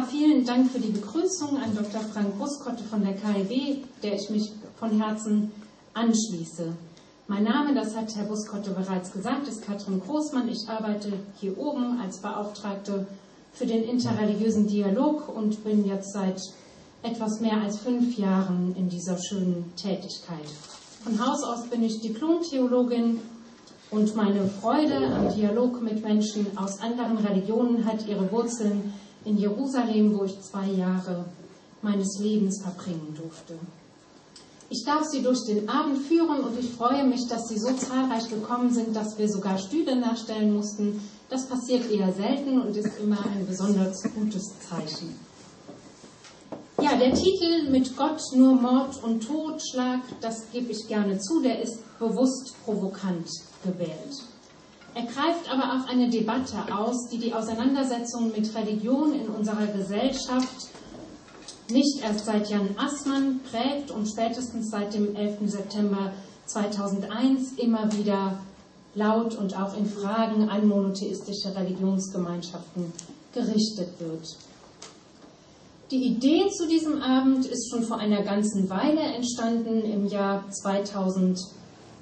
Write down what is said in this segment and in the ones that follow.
vielen Dank für die Begrüßung an Dr. Frank Buskotte von der KIW, der ich mich von Herzen anschließe. Mein Name, das hat Herr Buskotte bereits gesagt, ist Katrin Großmann. Ich arbeite hier oben als Beauftragte für den interreligiösen Dialog und bin jetzt seit etwas mehr als 5 Jahren in dieser schönen Tätigkeit. Von Haus aus bin ich Diplom-Theologin und meine Freude am Dialog mit Menschen aus anderen Religionen hat ihre Wurzeln in Jerusalem, wo ich 2 Jahre meines Lebens verbringen durfte. Ich darf Sie durch den Abend führen und ich freue mich, dass Sie so zahlreich gekommen sind, dass wir sogar Stühle nachstellen mussten. Das passiert eher selten und ist immer ein besonders gutes Zeichen. Ja, der Titel mit Gott nur Mord und Totschlag, das gebe ich gerne zu, der ist bewusst provokant gewählt. Er greift aber auch eine Debatte aus, die die Auseinandersetzung mit Religion in unserer Gesellschaft nicht erst seit Jan Assmann prägt und spätestens seit dem 11. September 2001 immer wieder laut und auch in Fragen an monotheistische Religionsgemeinschaften gerichtet wird. Die Idee zu diesem Abend ist schon vor einer ganzen Weile entstanden. Im Jahr 2016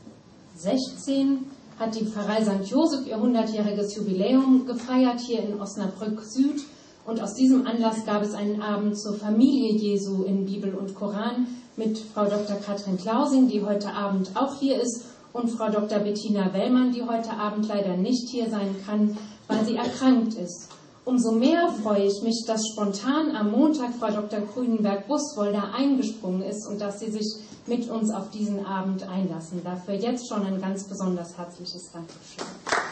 hat die Pfarrei St. Joseph ihr 100-jähriges Jubiläum gefeiert hier in Osnabrück Süd. Und aus diesem Anlass gab es einen Abend zur Familie Jesu in Bibel und Koran mit Frau Dr. Katrin Klausing, die heute Abend auch hier ist, und Frau Dr. Bettina Wellmann, die heute Abend leider nicht hier sein kann, weil sie erkrankt ist. Umso mehr freue ich mich, dass spontan am Montag Frau Dr. Grünenberg-Buswolder eingesprungen ist und dass sie sich mit uns auf diesen Abend einlassen. Dafür jetzt schon ein ganz besonders herzliches Dankeschön.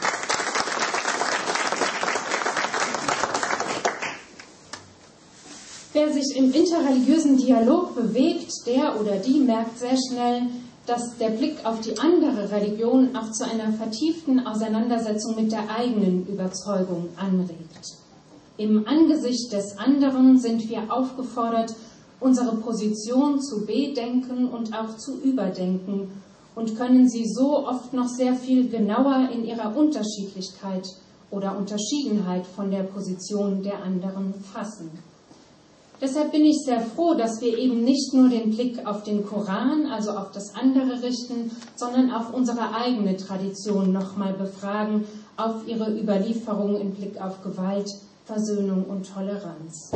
Wer sich im interreligiösen Dialog bewegt, der oder die merkt sehr schnell, dass der Blick auf die andere Religion auch zu einer vertieften Auseinandersetzung mit der eigenen Überzeugung anregt. Im Angesicht des anderen sind wir aufgefordert, unsere Position zu bedenken und auch zu überdenken und können sie so oft noch sehr viel genauer in ihrer Unterschiedlichkeit oder Unterschiedenheit von der Position der anderen fassen. Deshalb bin ich sehr froh, dass wir eben nicht nur den Blick auf den Koran, also auf das andere richten, sondern auch unsere eigene Tradition nochmal befragen, auf ihre Überlieferung im Blick auf Gewalt, Versöhnung und Toleranz.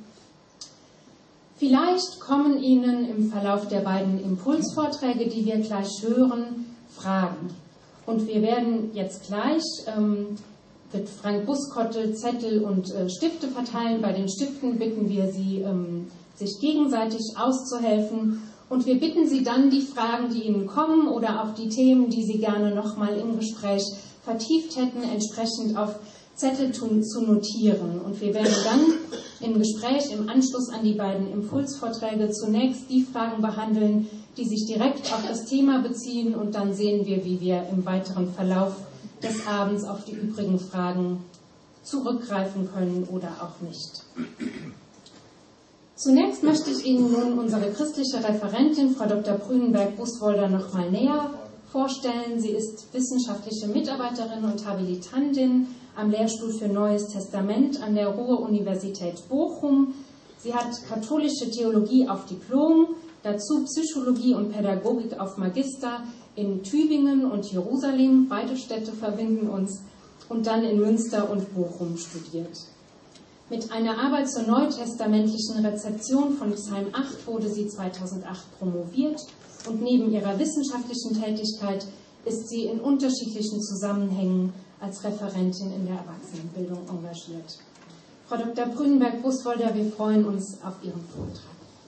Vielleicht kommen Ihnen im Verlauf der beiden Impulsvorträge, die wir gleich hören, Fragen. Und wir werden jetzt gleich wird Frank Buskotte Zettel und Stifte verteilen. Bei den Stiften bitten wir Sie, sich gegenseitig auszuhelfen. Und wir bitten Sie dann, die Fragen, die Ihnen kommen oder auch die Themen, die Sie gerne nochmal im Gespräch vertieft hätten, entsprechend auf Zettel zu notieren. Und wir werden dann im Gespräch im Anschluss an die beiden Impulsvorträge zunächst die Fragen behandeln, die sich direkt auf das Thema beziehen. Und dann sehen wir, wie wir im weiteren Verlauf des Abends auf die übrigen Fragen zurückgreifen können oder auch nicht. Zunächst möchte ich Ihnen nun unsere christliche Referentin, Frau Dr. Grünenberg-Buswolder, noch mal näher vorstellen. Sie ist wissenschaftliche Mitarbeiterin und Habilitantin am Lehrstuhl für Neues Testament an der Ruhr-Universität Bochum. Sie hat katholische Theologie auf Diplom, dazu Psychologie und Pädagogik auf Magister in Tübingen und Jerusalem, beide Städte verbinden uns, und dann in Münster und Bochum studiert. Mit einer Arbeit zur neutestamentlichen Rezeption von Psalm 8 wurde sie 2008 promoviert und neben ihrer wissenschaftlichen Tätigkeit ist sie in unterschiedlichen Zusammenhängen als Referentin in der Erwachsenenbildung engagiert. Frau Dr. Grünenberg-Buswolder, wir freuen uns auf Ihren Vortrag.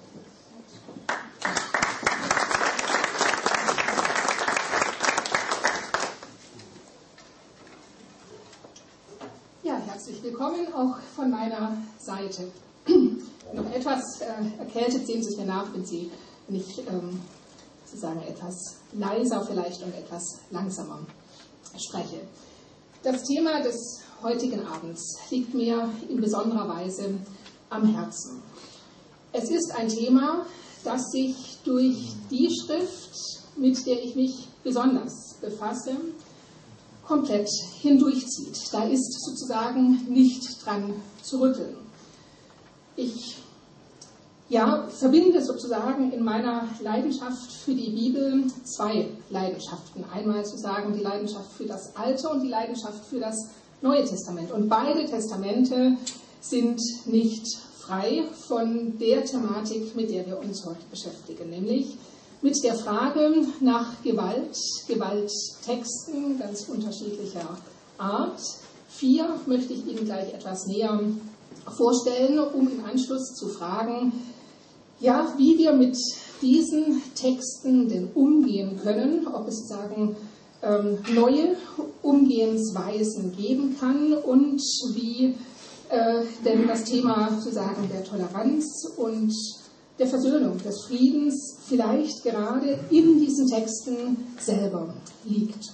Herzlich willkommen auch von meiner Seite. Noch etwas erkältet, sehen Sie es mir nach, wenn ich sozusagen etwas leiser vielleicht und etwas langsamer spreche. Das Thema des heutigen Abends liegt mir in besonderer Weise am Herzen. Es ist ein Thema, das sich durch die Schrift, mit der ich mich besonders befasse, komplett hindurchzieht. Da ist sozusagen nicht dran zu rütteln. Ich verbinde sozusagen in meiner Leidenschaft für die Bibel zwei Leidenschaften. Einmal sozusagen die Leidenschaft für das Alte und die Leidenschaft für das Neue Testament. Und beide Testamente sind nicht frei von der Thematik, mit der wir uns heute beschäftigen, nämlich mit der Frage nach Gewalt, Gewalttexten ganz unterschiedlicher Art. 4 möchte ich Ihnen gleich etwas näher vorstellen, um im Anschluss zu fragen, wie wir mit diesen Texten denn umgehen können, ob es sozusagen neue Umgehensweisen geben kann und wie denn das Thema sozusagen der Toleranz und der Versöhnung, des Friedens vielleicht gerade in diesen Texten selber liegt.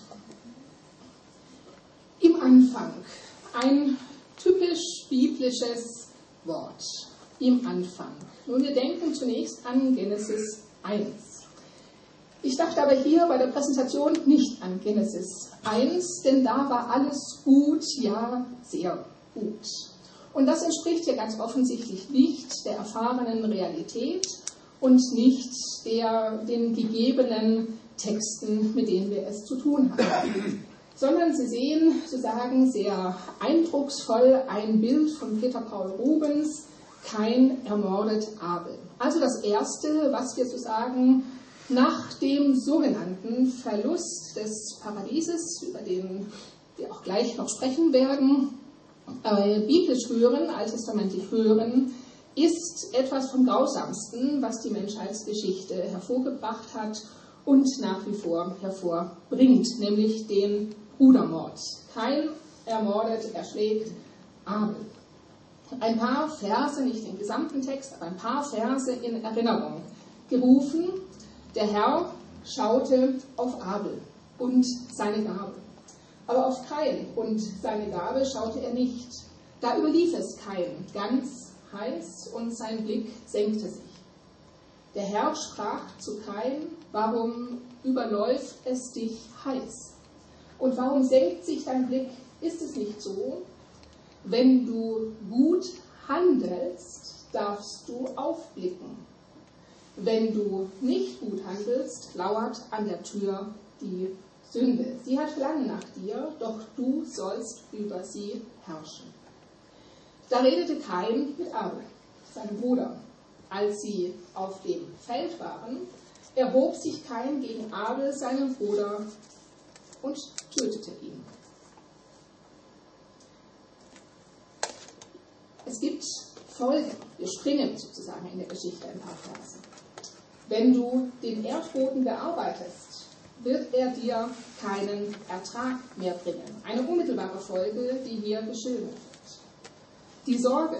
Im Anfang ein typisch biblisches Wort. Im Anfang. Nun, wir denken zunächst an Genesis 1. Ich dachte aber hier bei der Präsentation nicht an Genesis 1, denn da war alles gut, ja, sehr gut. Und das entspricht ja ganz offensichtlich nicht der erfahrenen Realität und nicht den gegebenen Texten, mit denen wir es zu tun haben. Sondern Sie sehen sozusagen sehr eindrucksvoll ein Bild von Peter Paul Rubens, Kain ermordet Abel. Also das Erste, was wir sozusagen nach dem sogenannten Verlust des Paradieses, über den wir auch gleich noch sprechen werden, biblisch hören, alttestamentlich hören, ist etwas vom Grausamsten, was die Menschheitsgeschichte hervorgebracht hat und nach wie vor hervorbringt, nämlich den Brudermord. Kain ermordet, erschlägt Abel. Ein paar Verse, nicht den gesamten Text, aber ein paar Verse in Erinnerung gerufen. Der Herr schaute auf Abel und seine Gabe. Aber auf Kain und seine Gabe schaute er nicht. Da überlief es Kain ganz heiß und sein Blick senkte sich. Der Herr sprach zu Kain, warum überläuft es dich heiß? Und warum senkt sich dein Blick? Ist es nicht so? Wenn du gut handelst, darfst du aufblicken. Wenn du nicht gut handelst, lauert an der Tür die Sünde. Sie hat Verlangen nach dir, doch du sollst über sie herrschen. Da redete Kain mit Abel, seinem Bruder. Als sie auf dem Feld waren, erhob sich Kain gegen Abel, seinen Bruder, und tötete ihn. Es gibt Folgen. Wir springen sozusagen in der Geschichte ein paar Verse. Wenn du den Erdboden bearbeitest, wird er dir keinen Ertrag mehr bringen. Eine unmittelbare Folge, die hier geschildert wird. Die Sorge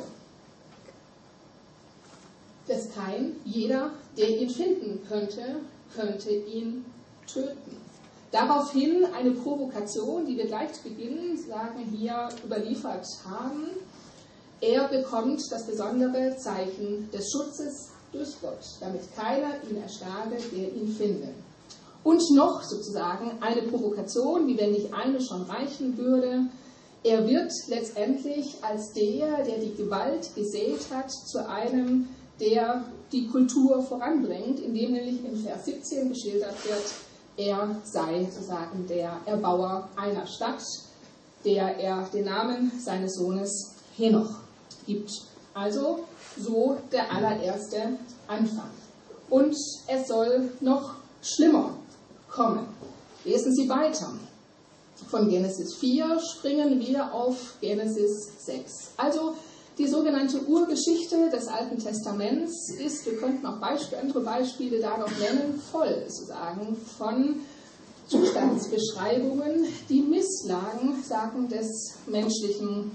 des Kain, jeder, der ihn finden könnte ihn töten. Daraufhin eine Provokation, die wir gleich zu Beginn hier überliefert haben. Er bekommt das besondere Zeichen des Schutzes durch Gott, damit keiner ihn erschlage, der ihn findet. Und noch sozusagen eine Provokation, wie wenn nicht eine schon reichen würde. Er wird letztendlich als der die Gewalt gesät hat, zu einem, der die Kultur voranbringt, indem nämlich in Vers 17 geschildert wird, er sei sozusagen der Erbauer einer Stadt, der er den Namen seines Sohnes Henoch gibt. Also so der allererste Anfang. Und es soll noch schlimmer kommen. Lesen Sie weiter. Von Genesis 4 springen wir auf Genesis 6. Also die sogenannte Urgeschichte des Alten Testaments ist, wir könnten auch andere Beispiele da noch nennen, voll sozusagen von Zustandsbeschreibungen, die Misslagen des menschlichen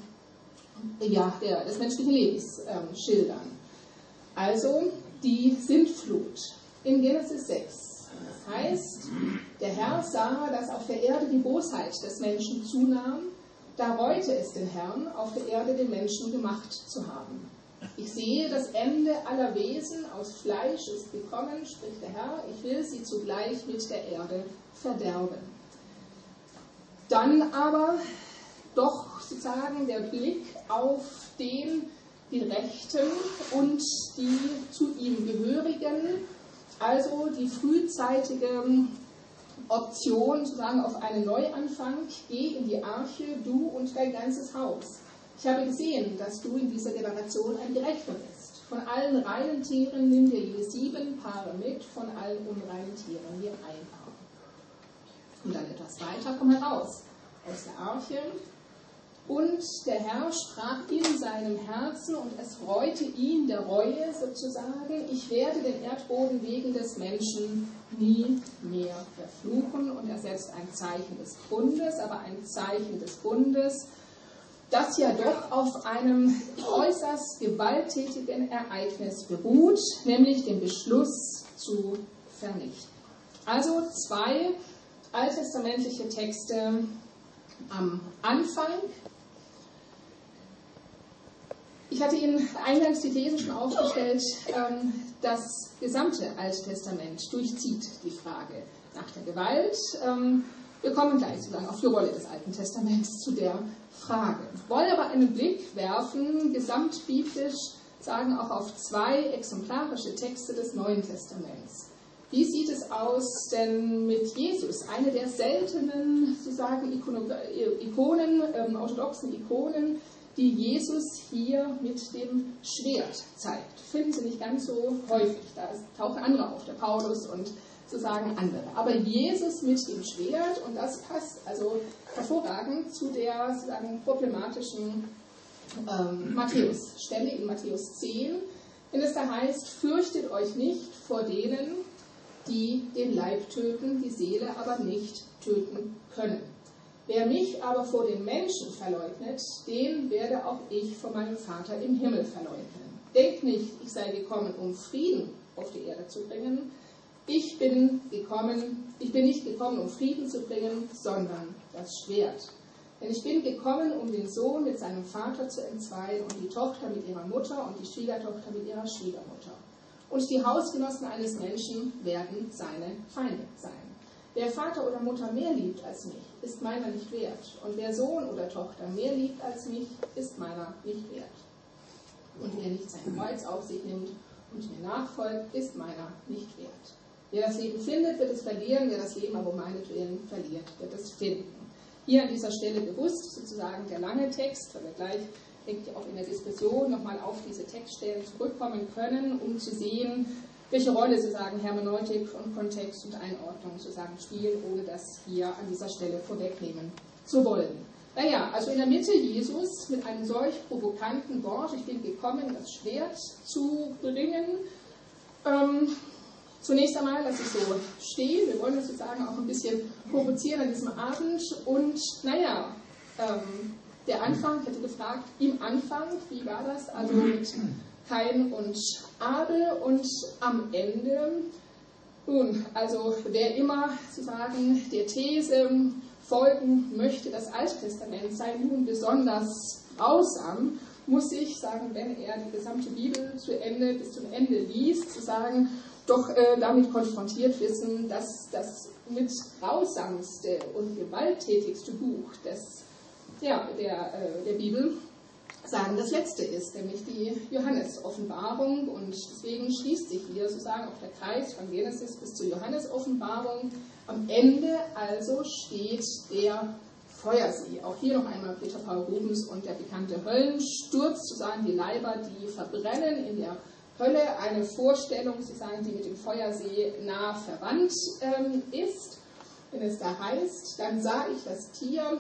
Lebens schildern. Also die Sintflut in Genesis 6. Das heißt, der Herr sah, dass auf der Erde die Bosheit des Menschen zunahm. Da reute es den Herrn, auf der Erde den Menschen gemacht zu haben. Ich sehe, das Ende aller Wesen aus Fleisch ist gekommen, spricht der Herr, ich will sie zugleich mit der Erde verderben. Dann aber doch sozusagen der Blick auf den die Rechten und die zu ihm gehörigen, also die frühzeitige Option sozusagen auf einen Neuanfang, geh in die Arche, du und dein ganzes Haus. Ich habe gesehen, dass du in dieser Generation ein Gerechter bist. Von allen reinen Tieren nimm dir je 7 Paare mit, von allen unreinen Tieren je 1 Paar. Und dann etwas weiter, komm heraus aus der Arche. Und der Herr sprach in seinem Herzen, und es freute ihn der Reue sozusagen, ich werde den Erdboden wegen des Menschen nie mehr verfluchen. Und er setzt ein Zeichen des Bundes, aber ein Zeichen des Bundes, das ja doch auf einem äußerst gewalttätigen Ereignis beruht, nämlich den Beschluss zu vernichten. Also 2 alttestamentliche Texte am Anfang. Ich hatte Ihnen eingangs die These schon aufgestellt, das gesamte Alte Testament durchzieht die Frage nach der Gewalt. Wir kommen gleich sozusagen auf die Rolle des Alten Testaments zu der Frage. Wir wollen aber einen Blick werfen, gesamtbiblisch sagen auch auf 2 exemplarische Texte des Neuen Testaments. Wie sieht es aus denn mit Jesus? Eine der seltenen sozusagen Ikonen, orthodoxen Ikonen, die Jesus hier mit dem Schwert zeigt. Finden Sie nicht ganz so häufig. Da tauchen andere auf, der Paulus und sozusagen andere. Aber Jesus mit dem Schwert, und das passt also hervorragend zu der sozusagen problematischen Matthäus-Stelle in Matthäus 10, wenn es da heißt, fürchtet euch nicht vor denen, die den Leib töten, die Seele aber nicht töten können. Wer mich aber vor den Menschen verleugnet, den werde auch ich vor meinem Vater im Himmel verleugnen. Denkt nicht, ich sei gekommen, um Frieden auf die Erde zu bringen. Ich bin nicht gekommen, um Frieden zu bringen, sondern das Schwert. Denn ich bin gekommen, um den Sohn mit seinem Vater zu entzweien und die Tochter mit ihrer Mutter und die Schwiegertochter mit ihrer Schwiegermutter. Und die Hausgenossen eines Menschen werden seine Feinde sein. Wer Vater oder Mutter mehr liebt als mich, ist meiner nicht wert. Und wer Sohn oder Tochter mehr liebt als mich, ist meiner nicht wert. Und wer nicht sein Kreuz auf sich nimmt und mir nachfolgt, ist meiner nicht wert. Wer das Leben findet, wird es verlieren. Wer das Leben aber um meinetwillen verliert, wird es finden. Hier an dieser Stelle bewusst sozusagen der lange Text, weil wir gleich, denke ich, auch in der Diskussion nochmal auf diese Textstellen zurückkommen können, um zu sehen, welche Rolle sozusagen Hermeneutik und Kontext und Einordnung sozusagen spielen, ohne das hier an dieser Stelle vorwegnehmen zu wollen. Naja, also in der Mitte Jesus mit einem solch provokanten Wort, ich bin gekommen, das Schwert zu bringen. Zunächst einmal lasse ich so stehen, wir wollen das sozusagen auch ein bisschen provozieren an diesem Abend und naja, der Anfang, ich hätte gefragt, im Anfang, wie war das, also mit Kain und Abel und am Ende, nun, also wer immer sozusagen der These folgen möchte, das Alte Testament sei nun besonders grausam, muss ich sagen, wenn er die gesamte Bibel bis zum Ende liest, zu sagen, doch damit konfrontiert wissen, dass das mit grausamste und gewalttätigste Buch der Bibel sagen, das letzte ist, nämlich die Johannes-Offenbarung, und deswegen schließt sich hier sozusagen auch der Kreis von Genesis bis zur Johannes-Offenbarung. Am Ende also steht der Feuersee. Auch hier noch einmal Peter Paul Rubens und der bekannte Höllensturz, sozusagen die Leiber, die verbrennen in der Hölle, eine Vorstellung, sozusagen, die mit dem Feuersee nah verwandt ist. Wenn es da heißt, dann sah ich das Tier,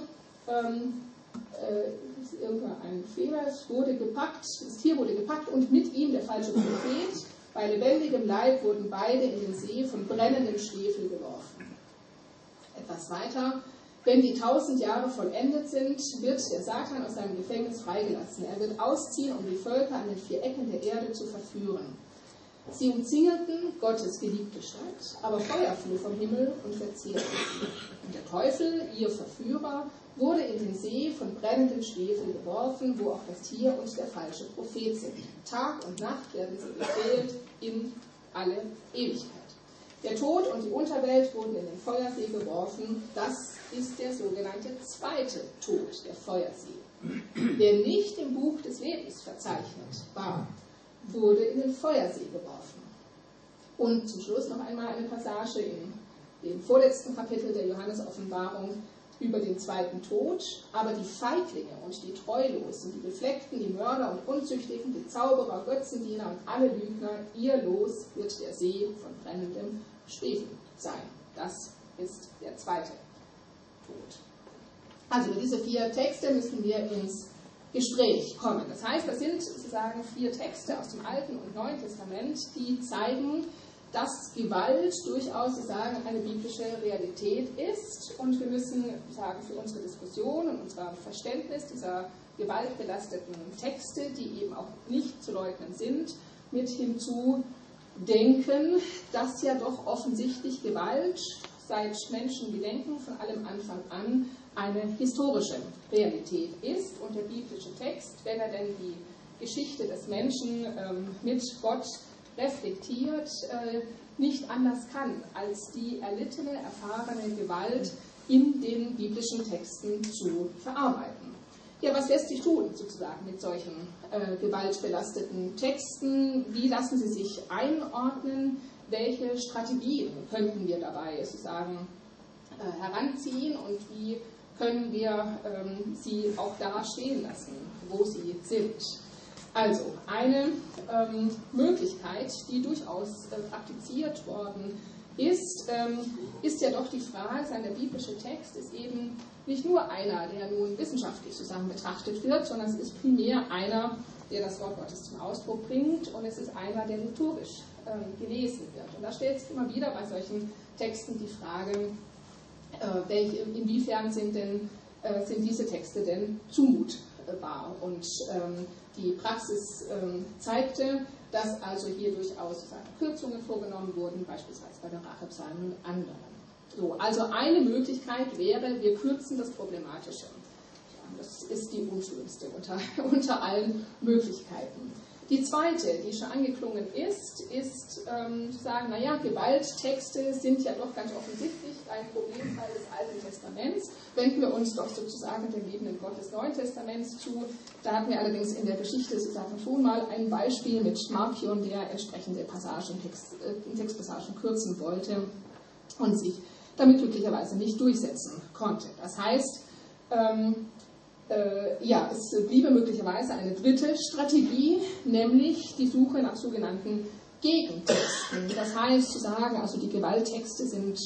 irgendein Fehler, das Tier wurde gepackt und mit ihm der falsche Prophet. Bei lebendigem Leib wurden beide in den See von brennendem Schwefel geworfen. Etwas weiter. Wenn die 1000 Jahre vollendet sind, wird der Satan aus seinem Gefängnis freigelassen. Er wird ausziehen, um die Völker an den 4 Ecken der Erde zu verführen. Sie umzingelten Gottes geliebte Stadt, aber Feuer fiel vom Himmel und verzehrte sie. Und der Teufel, ihr Verführer, wurde in den See von brennendem Schwefel geworfen, wo auch das Tier und der falsche Prophet sind. Tag und Nacht werden sie gequält in alle Ewigkeit. Der Tod und die Unterwelt wurden in den Feuersee geworfen. Das ist der sogenannte zweite Tod, der Feuersee. Der nicht im Buch des Lebens verzeichnet war, wurde in den Feuersee geworfen. Und zum Schluss noch einmal eine Passage in dem vorletzten Kapitel der Johannes-Offenbarung über den zweiten Tod. Aber die Feiglinge und die Treulosen, die Befleckten, die Mörder und Unzüchtigen, die Zauberer, Götzendiener und alle Lügner, ihr Los wird der See von brennendem Schwefel sein. Das ist der zweite Tod. Also über diese 4 Texte müssen wir ins Gespräch kommen. Das heißt, das sind sozusagen 4 Texte aus dem Alten und Neuen Testament, die zeigen, dass Gewalt durchaus sozusagen eine biblische Realität ist. Und wir müssen sagen, für unsere Diskussion und unser Verständnis dieser gewaltbelasteten Texte, die eben auch nicht zu leugnen sind, mit hinzudenken, dass ja doch offensichtlich Gewalt seit Menschengedenken von allem Anfang an eine historische Realität ist. Und der biblische Text, wenn er denn die Geschichte des Menschen mit Gott reflektiert, nicht anders kann, als die erlittene, erfahrene Gewalt in den biblischen Texten zu verarbeiten. Ja, was lässt sich tun, sozusagen, mit solchen gewaltbelasteten Texten? Wie lassen sie sich einordnen? Welche Strategien könnten wir dabei sozusagen heranziehen und wie können wir sie auch da stehen lassen, wo sie sind? Also, eine Möglichkeit, die durchaus praktiziert worden ist ja doch die Frage, der biblische Text ist eben nicht nur einer, der nun wissenschaftlich sozusagen betrachtet wird, sondern es ist primär einer, der das Wort Gottes zum Ausdruck bringt, und es ist einer, der liturgisch gelesen wird. Und da stellt sich immer wieder bei solchen Texten die Frage, inwiefern sind diese Texte denn zumutbar? Und die Praxis zeigte, dass also hier durchaus Kürzungen vorgenommen wurden, beispielsweise bei der Rachepsalmen und anderen. So, also eine Möglichkeit wäre, wir kürzen das Problematische. Das ist die unschönste unter allen Möglichkeiten. Die zweite, die schon angeklungen ist zu sagen, naja, Gewalttexte sind ja doch ganz offensichtlich ein Problemfall des Alten Testaments. Wenden wir uns doch sozusagen dem lebenden Gott des Neuen Testaments zu. Da hatten wir allerdings in der Geschichte sozusagen schon mal ein Beispiel mit Markion, der entsprechende Textpassagen kürzen wollte und sich damit glücklicherweise nicht durchsetzen konnte. Das heißt, es bliebe möglicherweise eine dritte Strategie, nämlich die Suche nach sogenannten Gegentexten. Das heißt, zu sagen, also die Gewalttexte sind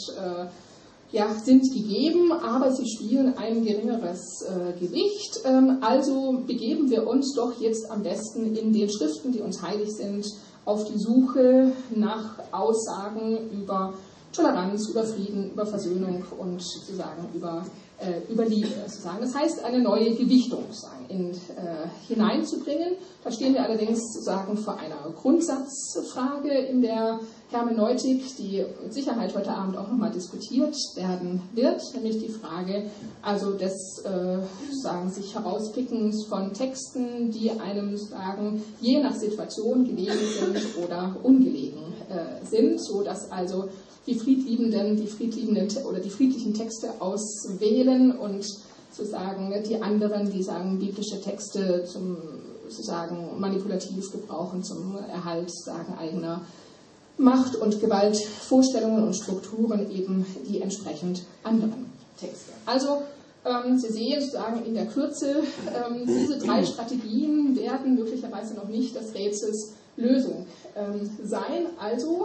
gegeben, aber sie spielen ein geringeres Gewicht. Also begeben wir uns doch jetzt am besten in den Schriften, die uns heilig sind, auf die Suche nach Aussagen über Toleranz, über Frieden, über Versöhnung und sozusagen über Liebe. Sozusagen. Das heißt, eine neue Gewichtung hineinzubringen. Da stehen wir allerdings sozusagen vor einer Grundsatzfrage in der Hermeneutik, die mit Sicherheit heute Abend auch nochmal diskutiert werden wird, nämlich die Frage also des sich herauspickens von Texten, die einem je nach Situation gelegen sind oder ungelegen sind, sodass also die friedliebenden oder die friedlichen Texte auswählen und sozusagen die anderen, die sagen, biblische Texte zum sozusagen manipulativ gebrauchen zum Erhalt eigener Macht und Gewaltvorstellungen und Strukturen eben die entsprechend anderen Texte. Also Sie sehen sozusagen in der Kürze, diese 3 Strategien werden möglicherweise noch nicht des Rätsels Lösung sein. Also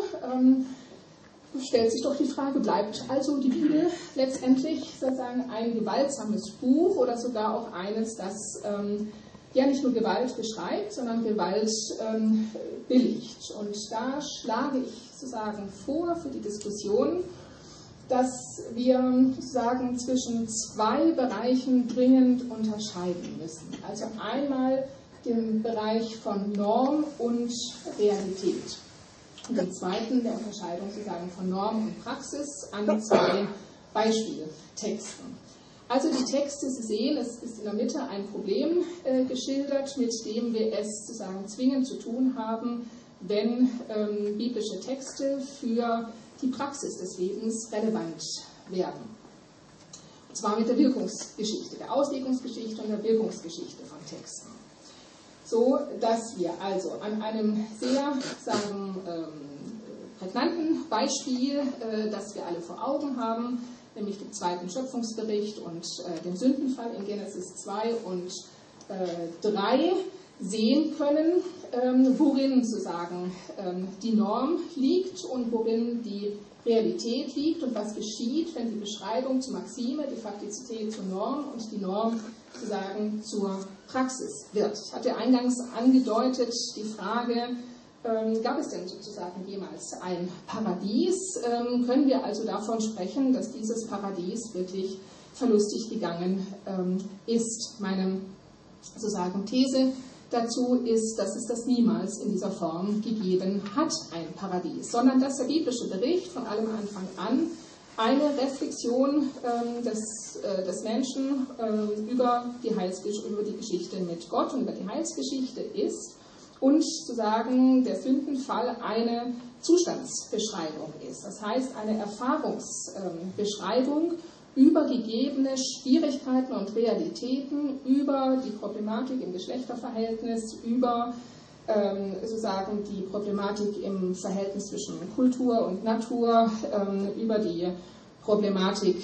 stellt sich doch die Frage, bleibt also die Bibel letztendlich sozusagen ein gewaltsames Buch oder sogar auch eines, das nicht nur Gewalt beschreibt, sondern Gewalt billigt. Und da schlage ich sozusagen vor für die Diskussion, dass wir sozusagen zwischen 2 Bereichen dringend unterscheiden müssen. Also einmal den Bereich von Norm und Realität. Und den zweiten der Unterscheidung sozusagen von Norm und Praxis an 2 Beispieltexten. Also die Texte, Sie sehen, es ist in der Mitte ein Problem geschildert, mit dem wir es sozusagen zwingend zu tun haben, wenn biblische Texte für die Praxis des Lebens relevant werden. Und zwar mit der Wirkungsgeschichte, der Auslegungsgeschichte und der Wirkungsgeschichte von Texten. So, dass wir also an einem sehr, prägnanten Beispiel, das wir alle vor Augen haben, nämlich dem zweiten Schöpfungsbericht und dem Sündenfall in Genesis 2 und 3, sehen können, worin sozusagen die Norm liegt und worin die Realität liegt und was geschieht, wenn die Beschreibung zur Maxime, die Faktizität zur Norm und die Norm sozusagen zur Praxis wird. Ich hatte eingangs angedeutet die Frage, gab es denn sozusagen jemals ein Paradies? Können wir also davon sprechen, dass dieses Paradies wirklich verlustig gegangen ist? Meine sozusagen These dazu ist, dass es das niemals in dieser Form gegeben hat, ein Paradies, sondern dass der biblische Bericht von allem Anfang an eine Reflexion des Menschen über die Geschichte mit Gott und über die Heilsgeschichte ist und sozusagen der Sündenfall eine Zustandsbeschreibung ist. Das heißt, eine Erfahrungsbeschreibung über gegebene Schwierigkeiten und Realitäten, über die Problematik im Geschlechterverhältnis, über sozusagen die Problematik im Verhältnis zwischen Kultur und Natur, über die Problematik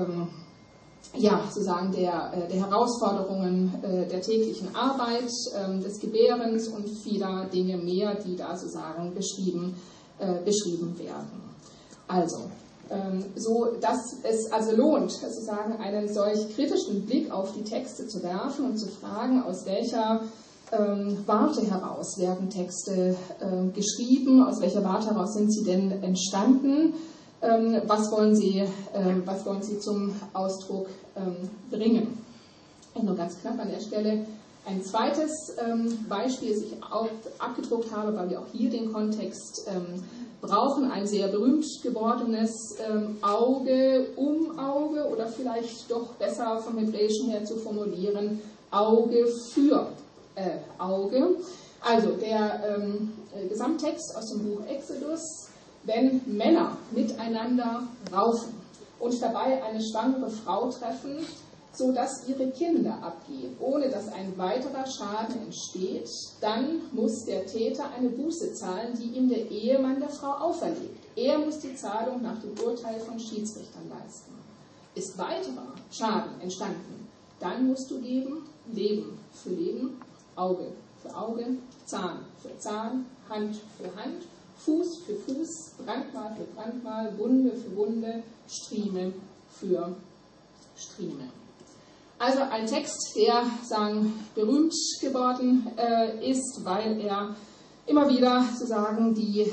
sozusagen der Herausforderungen der täglichen Arbeit, des Gebärens und vieler Dinge mehr, die da sozusagen beschrieben werden. Also, so dass es also lohnt, sozusagen einen solch kritischen Blick auf die Texte zu werfen und zu fragen, aus welcher Warte heraus werden Texte geschrieben, aus welcher Warte heraus sind sie denn entstanden, was wollen sie zum Ausdruck bringen. Und nur ganz knapp an der Stelle ein zweites Beispiel, das ich auch abgedruckt habe, weil wir auch hier den Kontext brauchen, ein sehr berühmt gewordenes Auge um Auge oder vielleicht doch besser vom Hebräischen her zu formulieren, Auge für Auge. Also der Gesamttext aus dem Buch Exodus, wenn Männer miteinander raufen und dabei eine schwangere Frau treffen, sodass ihre Kinder abgehen, ohne dass ein weiterer Schaden entsteht, dann muss der Täter eine Buße zahlen, die ihm der Ehemann der Frau auferlegt. Er muss die Zahlung nach dem Urteil von Schiedsrichtern leisten. Ist weiterer Schaden entstanden, dann musst du geben, Leben für Leben, Auge für Auge, Zahn für Zahn, Hand für Hand, Fuß für Fuß, Brandmal für Brandmal, Wunde für Wunde, Strieme für Strieme. Also ein Text, der berühmt geworden ist, weil er immer wieder sozusagen die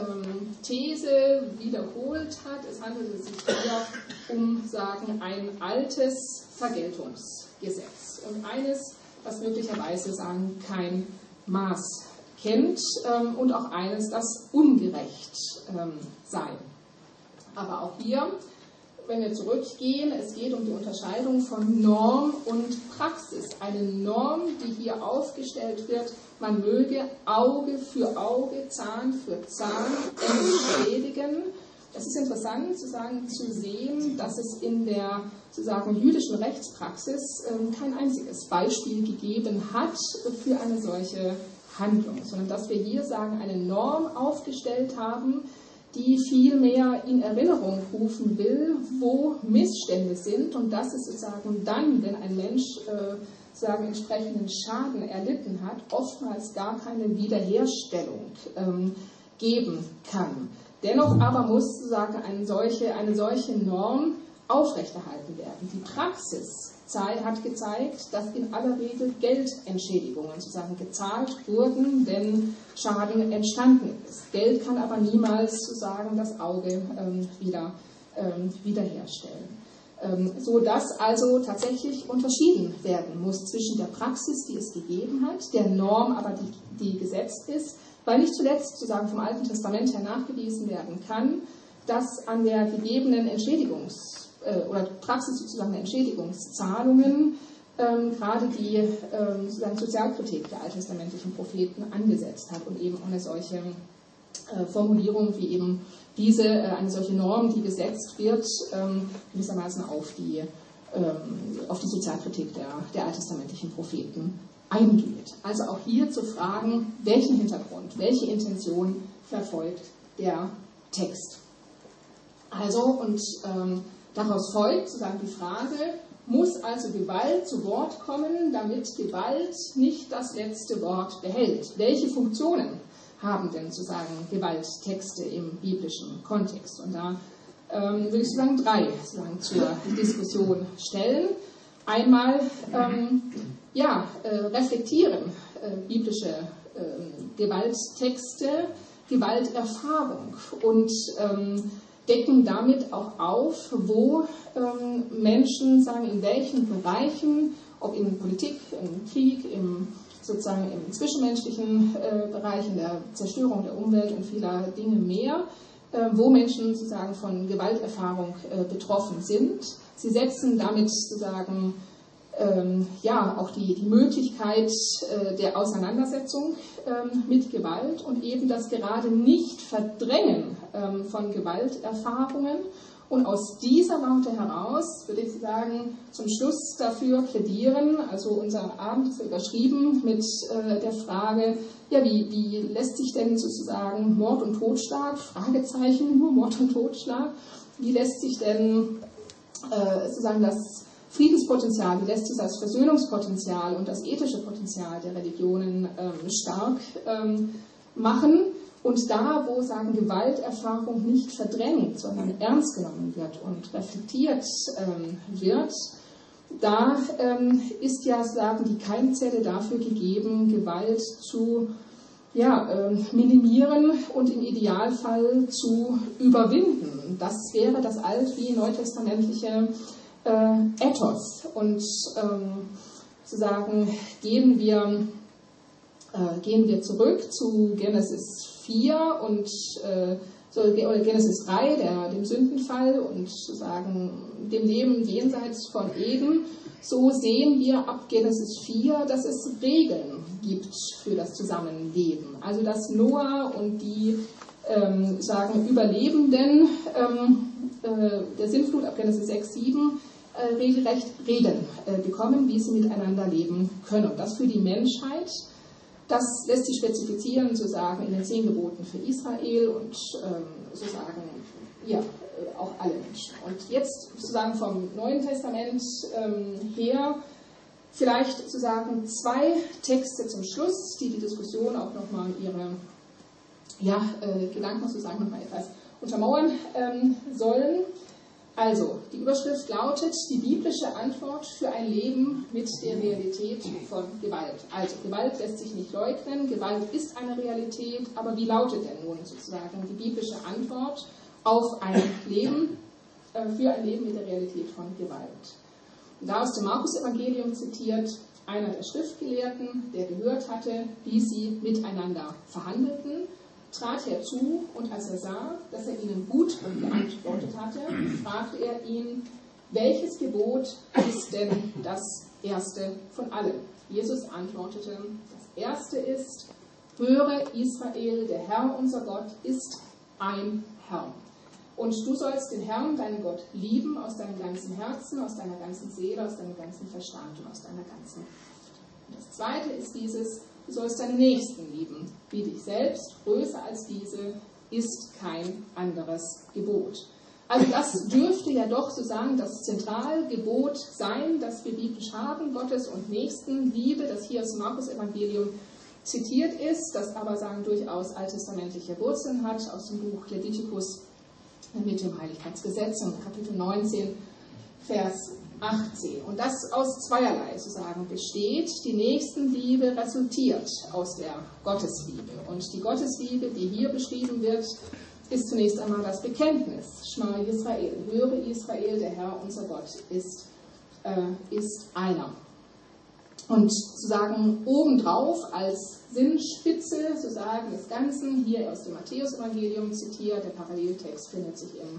These wiederholt hat. Es handelt sich hier um ein altes Vergeltungsgesetz und eines, was möglicherweise kein Maß kennt und auch eines, das ungerecht sei. Aber auch hier, wenn wir zurückgehen, es geht um die Unterscheidung von Norm und Praxis. Eine Norm, die hier aufgestellt wird, man möge Auge für Auge, Zahn für Zahn entschädigen. Es ist interessant zu sehen, dass es in der jüdischen Rechtspraxis kein einziges Beispiel gegeben hat für eine solche Handlung, sondern dass wir hier eine Norm aufgestellt haben, die vielmehr in Erinnerung rufen will, wo Missstände sind und dass es dann, wenn ein Mensch entsprechenden Schaden erlitten hat, oftmals gar keine Wiederherstellung geben kann. Dennoch aber muss eine solche Norm aufrechterhalten werden. Die Praxis hat gezeigt, dass in aller Regel Geldentschädigungen gezahlt wurden, wenn Schaden entstanden ist. Geld kann aber niemals das Auge wiederherstellen. Sodass also tatsächlich unterschieden werden muss zwischen der Praxis, die es gegeben hat, der Norm aber, die gesetzt ist, weil nicht zuletzt vom Alten Testament her nachgewiesen werden kann, dass an der gegebenen oder Praxis der Entschädigungszahlungen gerade die Sozialkritik der alttestamentlichen Propheten angesetzt hat und eben eine solche Formulierung wie eben diese, eine solche Norm, die gesetzt wird, gewissermaßen auf die Sozialkritik der alttestamentlichen Propheten eingeht. Also auch hier zu fragen, welchen Hintergrund, welche Intention verfolgt der Text. Also, und daraus folgt sozusagen die Frage, muss also Gewalt zu Wort kommen, damit Gewalt nicht das letzte Wort behält? Welche Funktionen haben denn sozusagen Gewalttexte im biblischen Kontext? Und da würde ich sozusagen drei zur Diskussion stellen. Einmal reflektieren biblische Gewalttexte Gewalterfahrung und decken damit auch auf, wo Menschen sagen, in welchen Bereichen, ob in Politik, im Krieg, sozusagen im zwischenmenschlichen Bereich, in der Zerstörung der Umwelt und vieler Dinge mehr, wo Menschen sozusagen von Gewalterfahrung betroffen sind. Sie setzen damit sozusagen auch die Möglichkeit der Auseinandersetzung mit Gewalt und eben das gerade nicht Verdrängen von Gewalterfahrungen. Und aus dieser Warte heraus würde ich sagen, zum Schluss dafür plädieren, also unser Abend ist überschrieben mit der Frage, ja, wie lässt sich denn sozusagen Mord und Totschlag, Fragezeichen, nur Mord und Totschlag, wie lässt sich denn sozusagen das Friedenspotenzial, wie lässt sich das Versöhnungspotenzial und das ethische Potenzial der Religionen stark machen? Und da, wo sagen Gewalterfahrung nicht verdrängt, sondern ernst genommen wird und reflektiert wird, da ist ja sagen die Keimzelle dafür gegeben, Gewalt zu minimieren und im Idealfall zu überwinden. Das wäre das alt- wie neutestamentliche Ethos. Und sozusagen gehen wir zurück zu Genesis 4 und oder Genesis 3, dem Sündenfall und sozusagen dem Leben jenseits von Eden, so sehen wir ab Genesis 4, dass es Regeln gibt für das Zusammenleben. Also dass Noah und die Überlebenden der Sintflut ab Genesis 6, 7 regelrecht Regeln bekommen, wie sie miteinander leben können. Und das für die Menschheit, das lässt sich spezifizieren, sozusagen in den 10 Geboten für Israel und sozusagen auch alle Menschen. Und jetzt sozusagen vom Neuen Testament her vielleicht sozusagen 2 Texte zum Schluss, die Diskussion auch nochmal ihre Gedanken sozusagen nochmal etwas untermauern sollen. Also, die Überschrift lautet, die biblische Antwort für ein Leben mit der Realität von Gewalt. Also, Gewalt lässt sich nicht leugnen, Gewalt ist eine Realität, aber wie lautet denn nun sozusagen die biblische Antwort auf ein Leben, für ein Leben mit der Realität von Gewalt? Und da aus dem Markus-Evangelium zitiert, einer der Schriftgelehrten, der gehört hatte, wie sie miteinander verhandelten, trat herzu und als er sah, dass er ihnen gut geantwortet hatte, fragte er ihn, welches Gebot ist denn das erste von allen? Jesus antwortete, das erste ist, höre Israel, der Herr unser Gott ist ein Herr. Und du sollst den Herrn, deinen Gott, lieben aus deinem ganzen Herzen, aus deiner ganzen Seele, aus deinem ganzen Verstand und aus deiner ganzen Kraft. Und das zweite ist dieses, du sollst deinen Nächsten lieben, wie dich selbst, größer als diese ist kein anderes Gebot. Also das dürfte ja doch sozusagen das Zentralgebot sein, das wir biblisch haben, Gottes und Nächstenliebe, das hier aus dem Markus-Evangelium zitiert ist, das aber sagen durchaus alttestamentliche Wurzeln hat, aus dem Buch Levitikus mit dem Heiligkeitsgesetz in Kapitel 19, Vers 18. Und das aus zweierlei sozusagen besteht. Die Nächstenliebe resultiert aus der Gottesliebe. Und die Gottesliebe, die hier beschrieben wird, ist zunächst einmal das Bekenntnis. Schma Israel, höre Israel, der Herr unser Gott ist einer. Und sozusagen obendrauf als Sinnspitze sozusagen des Ganzen, hier aus dem Matthäus-Evangelium zitiert, der Paralleltext findet sich im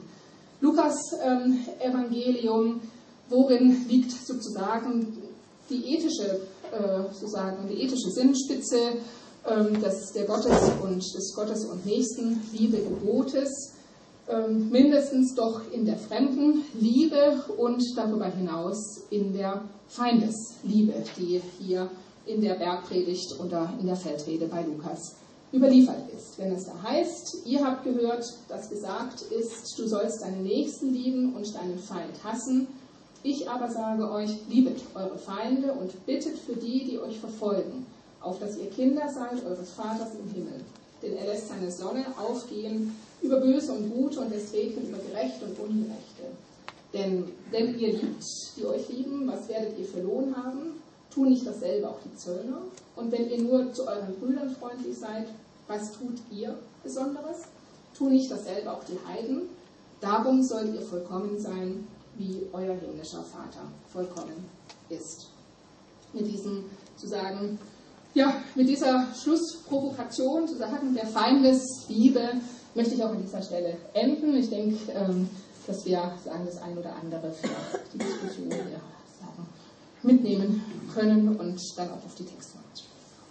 Lukas-Evangelium, worin liegt sozusagen die ethische Sinnspitze, des Gottes- und Nächstenliebe-Gebotes, mindestens doch in der Fremdenliebe und darüber hinaus in der Feindesliebe, die hier in der Bergpredigt oder in der Feldrede bei Lukas überliefert ist. Wenn es da heißt, ihr habt gehört, dass gesagt ist, du sollst deinen Nächsten lieben und deinen Feind hassen. Ich aber sage euch, liebet eure Feinde und bittet für die, die euch verfolgen, auf dass ihr Kinder seid eures Vaters im Himmel. Denn er lässt seine Sonne aufgehen über Böse und Gute und es regnet über Gerechte und Ungerechte. Denn wenn ihr liebt, die euch lieben, was werdet ihr für Lohn haben? Tun nicht dasselbe auch die Zöllner? Und wenn ihr nur zu euren Brüdern freundlich seid, was tut ihr Besonderes? Tun nicht dasselbe auch die Heiden? Darum sollt ihr vollkommen sein, wie euer himmlischer Vater vollkommen ist. Mit diesem zu sagen, ja, mit dieser Schlussprovokation zu sagen, der Feindesliebe, möchte ich auch an dieser Stelle enden. Ich denke, dass wir sagen, das ein oder andere für die Diskussion hier sagen, mitnehmen können und dann auch auf die Texte ansprechen.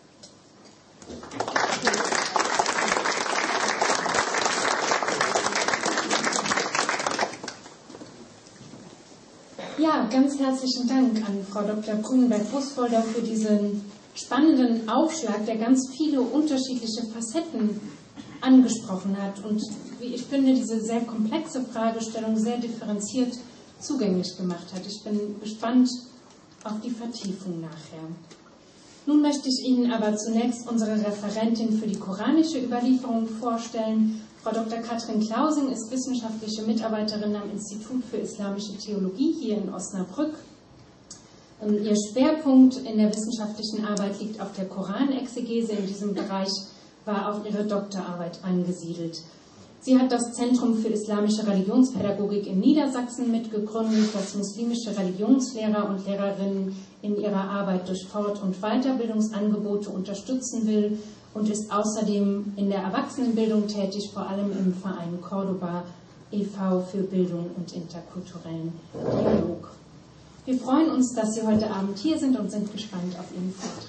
Ja, ganz herzlichen Dank an Frau Dr. Grünenberg-Busfolder für diesen spannenden Aufschlag, der ganz viele unterschiedliche Facetten angesprochen hat und, wie ich finde, diese sehr komplexe Fragestellung sehr differenziert zugänglich gemacht hat. Ich bin gespannt auf die Vertiefung nachher. Nun möchte ich Ihnen aber zunächst unsere Referentin für die koranische Überlieferung vorstellen. Frau Dr. Katrin Klausing ist wissenschaftliche Mitarbeiterin am Institut für Islamische Theologie hier in Osnabrück. Ihr Schwerpunkt in der wissenschaftlichen Arbeit liegt auf der Koranexegese. In diesem Bereich war auch ihre Doktorarbeit angesiedelt. Sie hat das Zentrum für islamische Religionspädagogik in Niedersachsen mitgegründet, das muslimische Religionslehrer und Lehrerinnen in ihrer Arbeit durch Fort- und Weiterbildungsangebote unterstützen will und ist außerdem in der Erwachsenenbildung tätig, vor allem im Verein Cordoba e.V. für Bildung und interkulturellen Dialog. Wir freuen uns, dass Sie heute Abend hier sind und sind gespannt auf Ihren Vortrag.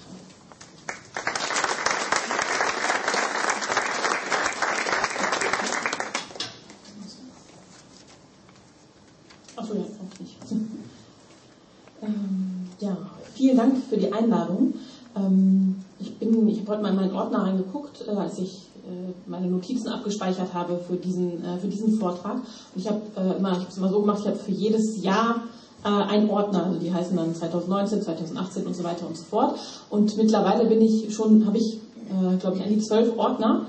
Ja, vielen Dank für die Einladung. Ich habe heute mal in meinen Ordner reingeguckt, als ich meine Notizen abgespeichert habe für diesen Vortrag. Und ich habe es immer so gemacht, ich habe für jedes Jahr einen Ordner, also die heißen dann 2019, 2018 und so weiter und so fort. Und mittlerweile habe ich, glaube ich, an die 12 Ordner.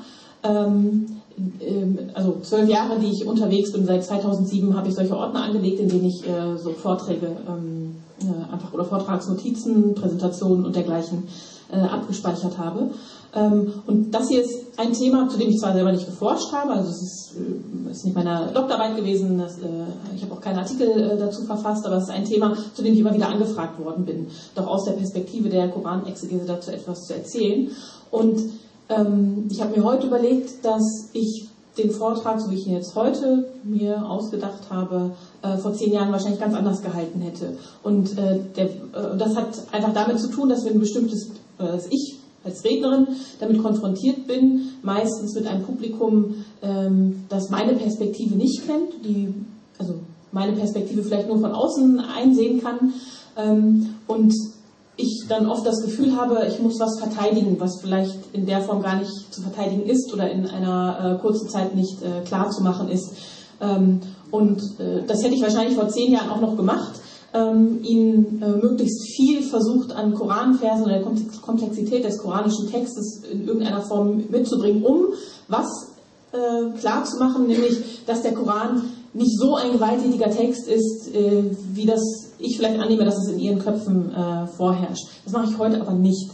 Also 12 Jahre, die ich unterwegs bin. Seit 2007 habe ich solche Ordner angelegt, in denen ich so Vorträge einfach oder Vortragsnotizen, Präsentationen und dergleichen abgespeichert habe. Und das hier ist ein Thema, zu dem ich zwar selber nicht geforscht habe, also es ist nicht meiner Doktorarbeit gewesen, ich habe auch keinen Artikel dazu verfasst, aber es ist ein Thema, zu dem ich immer wieder angefragt worden bin, doch aus der Perspektive der Koranexegese dazu etwas zu erzählen. Und ich habe mir heute überlegt, dass ich den Vortrag, so wie ich ihn jetzt heute mir ausgedacht habe, vor 10 Jahren wahrscheinlich ganz anders gehalten hätte. Und das hat einfach damit zu tun, dass dass ich als Rednerin damit konfrontiert bin, meistens mit einem Publikum, das meine Perspektive nicht kennt, also meine Perspektive vielleicht nur von außen einsehen kann, und ich dann oft das Gefühl habe, ich muss was verteidigen, was vielleicht in der Form gar nicht zu verteidigen ist oder in einer kurzen Zeit nicht klar zu machen ist. Und das hätte ich wahrscheinlich vor 10 Jahren auch noch gemacht, Ihnen möglichst viel versucht an Koranversen oder der Komplexität des koranischen Textes in irgendeiner Form mitzubringen, um was klar zu machen, nämlich, dass der Koran nicht so ein gewalttätiger Text ist, wie das ich vielleicht annehme, dass es in Ihren Köpfen vorherrscht. Das mache ich heute aber nicht.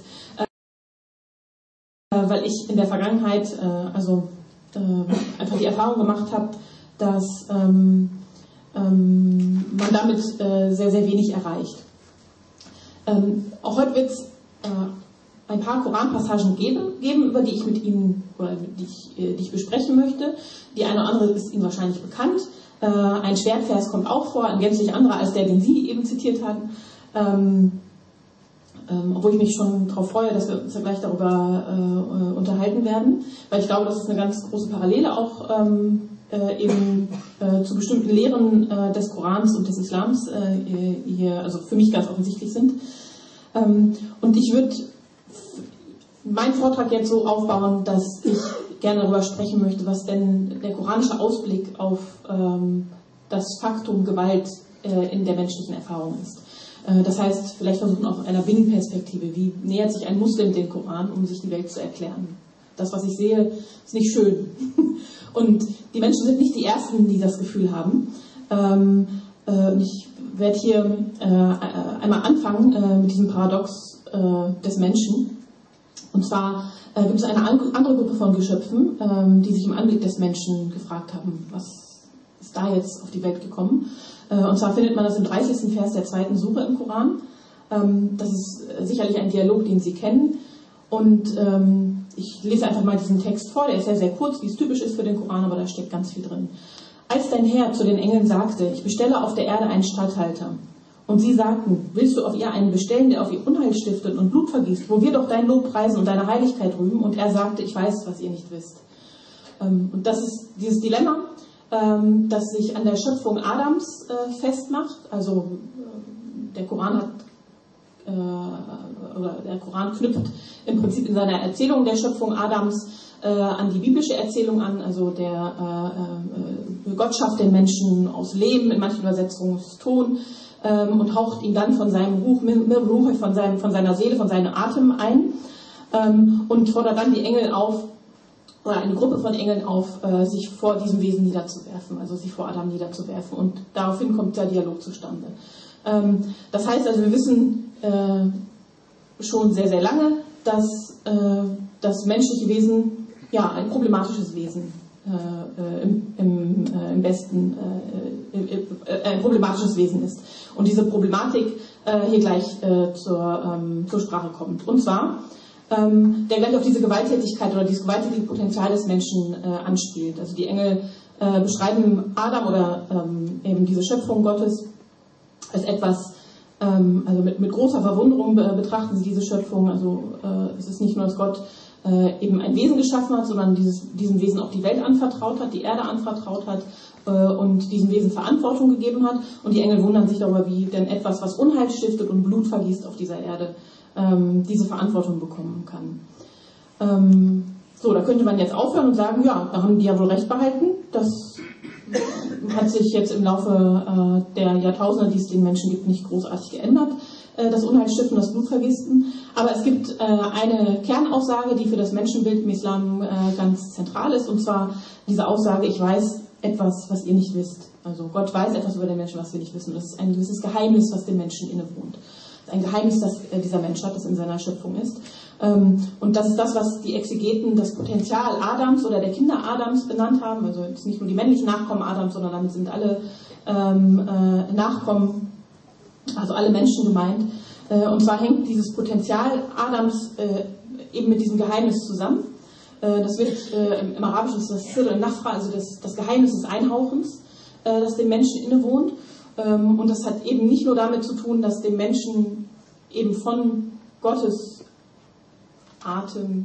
Weil ich in der Vergangenheit einfach die Erfahrung gemacht habe, dass man damit sehr, sehr wenig erreicht. Auch heute wird es ein paar Koranpassagen geben, über die ich mit Ihnen oder die ich besprechen möchte. Die eine oder andere ist Ihnen wahrscheinlich bekannt. Ein Schwertvers kommt auch vor, ein gänzlich anderer als der, den Sie eben zitiert hatten. obwohl ich mich schon darauf freue, dass wir uns ja gleich darüber unterhalten werden, weil ich glaube, dass es eine ganz große Parallele auch eben zu bestimmten Lehren des Korans und des Islams hier, also für mich ganz offensichtlich sind. Und ich würde meinen Vortrag jetzt so aufbauen, dass ich gerne darüber sprechen möchte, was denn der koranische Ausblick auf das Faktum Gewalt in der menschlichen Erfahrung ist. Das heißt, vielleicht versuchen auch einer Binnenperspektive, wie nähert sich ein Muslim den Koran, um sich die Welt zu erklären. Das, was ich sehe, ist nicht schön. Und die Menschen sind nicht die Ersten, die das Gefühl haben. Ich werde hier einmal anfangen mit diesem Paradox des Menschen. Und zwar gibt es eine andere Gruppe von Geschöpfen, die sich im Anblick des Menschen gefragt haben, was ist da jetzt auf die Welt gekommen? Und zwar findet man das im 30. Vers der 2. Sure im Koran. Das ist sicherlich ein Dialog, den Sie kennen. Und ich lese einfach mal diesen Text vor, der ist sehr, sehr kurz, wie es typisch ist für den Koran, aber da steckt ganz viel drin. Als dein Herr zu den Engeln sagte, ich bestelle auf der Erde einen Statthalter. Und sie sagten, willst du auf ihr einen bestellen, der auf ihr Unheil stiftet und Blut vergießt, wo wir doch dein Lob preisen und deine Heiligkeit rühmen? Und er sagte, ich weiß, was ihr nicht wisst. Und das ist dieses Dilemma, das sich an der Schöpfung Adams festmacht. Also der Koran der Koran knüpft im Prinzip in seiner Erzählung der Schöpfung Adams an die biblische Erzählung an. Also Gott schafft den Menschen aus Lehm, in manchen Übersetzungen aus Ton, und haucht ihn dann von seinem Ruch, von seiner Seele, von seinem Atem ein, und fordert dann die Engel auf, oder eine Gruppe von Engeln auf, sich vor diesem Wesen niederzuwerfen, also sich vor Adam niederzuwerfen. Und daraufhin kommt der Dialog zustande. Das heißt also, wir wissen schon sehr, sehr lange, dass das menschliche Wesen ja ein problematisches Wesen im Besten ein problematisches Wesen ist. Und diese Problematik hier gleich zur Sprache kommt. Und zwar der gleich auf diese Gewalttätigkeit oder dieses gewalttätige Potenzial des Menschen anspielt. Also die Engel beschreiben Adam oder eben diese Schöpfung Gottes als etwas, also mit großer Verwunderung betrachten sie diese Schöpfung. Also es ist nicht nur, dass Gott eben ein Wesen geschaffen hat, sondern diesem Wesen auch die Welt anvertraut hat, die Erde anvertraut hat und diesem Wesen Verantwortung gegeben hat. Und die Engel wundern sich darüber, wie denn etwas, was Unheil stiftet und Blut vergießt auf dieser Erde, diese Verantwortung bekommen kann. So, da könnte man jetzt aufhören und sagen, ja, da haben die ja wohl recht behalten. Das hat sich jetzt im Laufe der Jahrtausende, die es den Menschen gibt, nicht großartig geändert, das Unheilstiften, das Blutvergießen. Aber es gibt eine Kernaussage, die für das Menschenbild im Islam ganz zentral ist, und zwar diese Aussage, ich weiß etwas, was ihr nicht wisst. Also Gott weiß etwas über den Menschen, was wir nicht wissen. Das ist ein gewisses Geheimnis, was dem Menschen innewohnt. Das ist ein Geheimnis, das dieser Mensch hat, das in seiner Schöpfung ist. Und das ist das, was die Exegeten das Potenzial Adams oder der Kinder Adams benannt haben. Also jetzt nicht nur die männlichen Nachkommen Adams, sondern damit sind alle Nachkommen, also alle Menschen gemeint. Und zwar hängt dieses Potenzial Adams eben mit diesem Geheimnis zusammen. Das wird im Arabischen ist das Sir al-Nafra, also das Geheimnis des Einhauchens, das dem Menschen innewohnt. Und das hat eben nicht nur damit zu tun, dass dem Menschen eben von Gottes Atem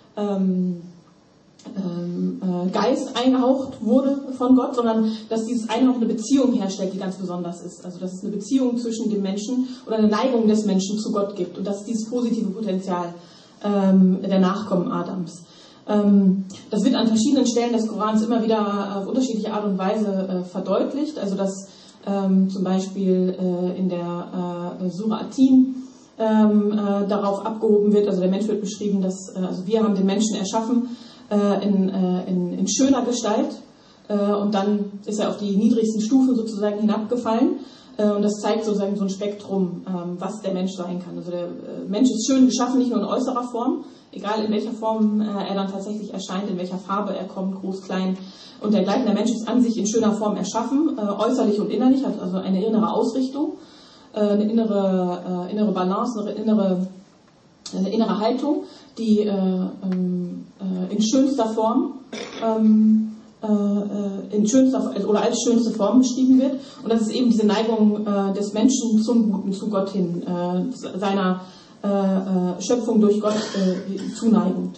Geist eingehaucht wurde von Gott, sondern dass dieses Einhauchen eine Beziehung herstellt, die ganz besonders ist. Also dass es eine Beziehung zwischen dem Menschen oder eine Neigung des Menschen zu Gott gibt und dass es dieses positive Potenzial der Nachkommen Adams. Das wird an verschiedenen Stellen des Korans immer wieder auf unterschiedliche Art und Weise verdeutlicht. Also dass zum Beispiel in der Sura At-Tin darauf abgehoben wird, also der Mensch wird beschrieben, dass also wir haben den Menschen erschaffen in schöner Gestalt und dann ist er auf die niedrigsten Stufen sozusagen hinabgefallen und das zeigt sozusagen so ein Spektrum, was der Mensch sein kann. Also der Mensch ist schön geschaffen, nicht nur in äußerer Form, egal in welcher Form er dann tatsächlich erscheint, in welcher Farbe er kommt, groß, klein und dergleichen. Der Mensch ist an sich in schöner Form erschaffen, äußerlich und innerlich, hat also eine innere Ausrichtung, eine innere Balance, eine innere Haltung, die in schönster Form oder als schönste Form beschrieben wird. Und das ist eben diese Neigung des Menschen zum Guten, zu Gott hin, seiner Schöpfung durch Gott zuneigend.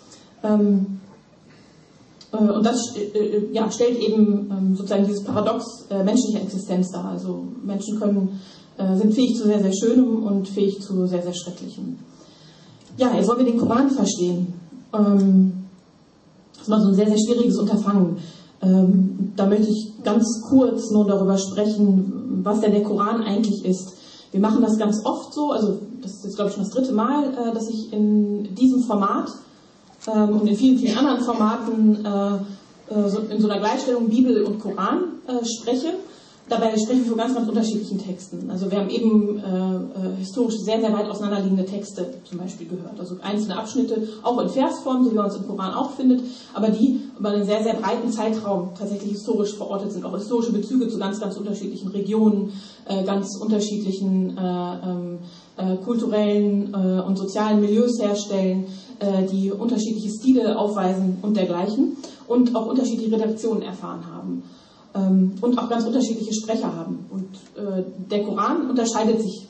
Und das stellt eben sozusagen dieses Paradox menschlicher Existenz dar. Also Menschen sind fähig zu sehr, sehr Schönem und fähig zu sehr, sehr Schrecklichem. Ja, jetzt sollen wir den Koran verstehen. Das ist mal so ein sehr, sehr schwieriges Unterfangen. Da möchte ich ganz kurz nur darüber sprechen, was denn der Koran eigentlich ist. Wir machen das ganz oft so, also das ist jetzt, glaube ich, schon das 3. Mal, dass ich in diesem Format und in vielen, vielen anderen Formaten in so einer Gleichstellung Bibel und Koran spreche. Dabei sprechen wir von ganz, ganz unterschiedlichen Texten. Also wir haben eben historisch sehr, sehr weit auseinanderliegende Texte zum Beispiel gehört. Also einzelne Abschnitte, auch in Versform, so wie man es im Koran auch findet, aber die über einen sehr, sehr breiten Zeitraum tatsächlich historisch verortet sind. Auch historische Bezüge zu ganz, ganz unterschiedlichen Regionen, ganz unterschiedlichen kulturellen und sozialen Milieus herstellen, die unterschiedliche Stile aufweisen und dergleichen und auch unterschiedliche Redaktionen erfahren haben. Und auch ganz unterschiedliche Sprecher haben. Und der Koran unterscheidet sich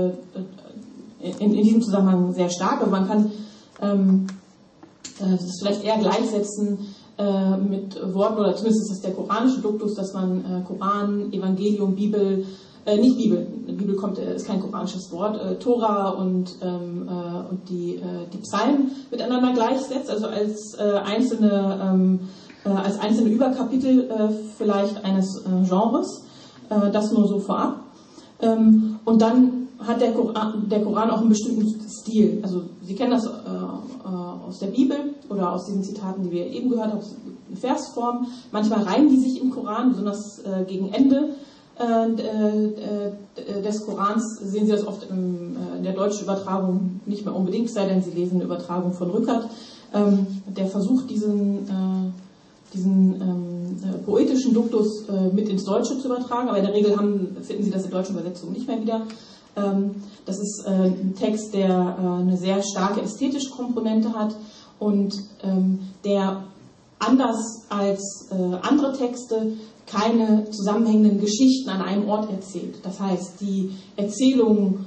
in diesem Zusammenhang sehr stark. Also man kann das vielleicht eher gleichsetzen mit Worten, oder zumindest ist das der koranische Duktus, dass man Koran, Evangelium, Bibel, nicht Bibel, Bibel ist kein koranisches Wort, Tora und die Psalmen miteinander gleichsetzt, also als einzelne Überkapitel vielleicht eines Genres, das nur so vorab. Und dann hat der Koran auch einen bestimmten Stil. Also Sie kennen das aus der Bibel oder aus diesen Zitaten, die wir eben gehört haben, in Versform. Manchmal reimen die sich im Koran, besonders gegen Ende des Korans sehen Sie das oft in der deutschen Übertragung nicht mehr unbedingt, sei denn Sie lesen eine Übertragung von Rückert. Der versucht, diesen poetischen Duktus mit ins Deutsche zu übertragen, aber in der Regel finden Sie das in deutschen Übersetzungen nicht mehr wieder. Das ist ein Text, der eine sehr starke ästhetische Komponente hat und der anders als andere Texte keine zusammenhängenden Geschichten an einem Ort erzählt. Das heißt, die Erzählungen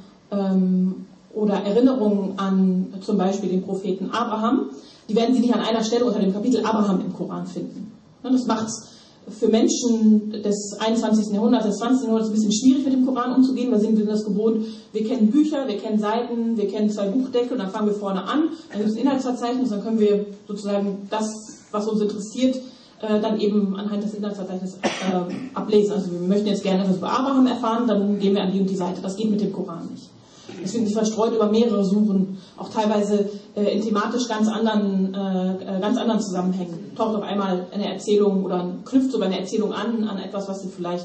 oder Erinnerungen an zum Beispiel den Propheten Abraham, die werden Sie nicht an einer Stelle unter dem Kapitel Abraham im Koran finden. Das macht es für Menschen des 21. Jahrhunderts, des 20. Jahrhunderts ein bisschen schwierig, mit dem Koran umzugehen, weil wir sind das gewohnt, wir kennen Bücher, wir kennen Seiten, wir kennen 2 Buchdeckel, dann fangen wir vorne an, dann gibt es ein Inhaltsverzeichnis, dann können wir sozusagen das, was uns interessiert, dann eben anhand des Inhaltsverzeichnisses ablesen. Also wir möchten jetzt gerne etwas über Abraham erfahren, dann gehen wir an die und die Seite. Das geht mit dem Koran nicht. Deswegen sich verstreut über mehrere Suchen, auch teilweise in thematisch ganz anderen Zusammenhängen. Taucht auf einmal eine Erzählung oder knüpft sogar eine Erzählung an etwas, was Sie vielleicht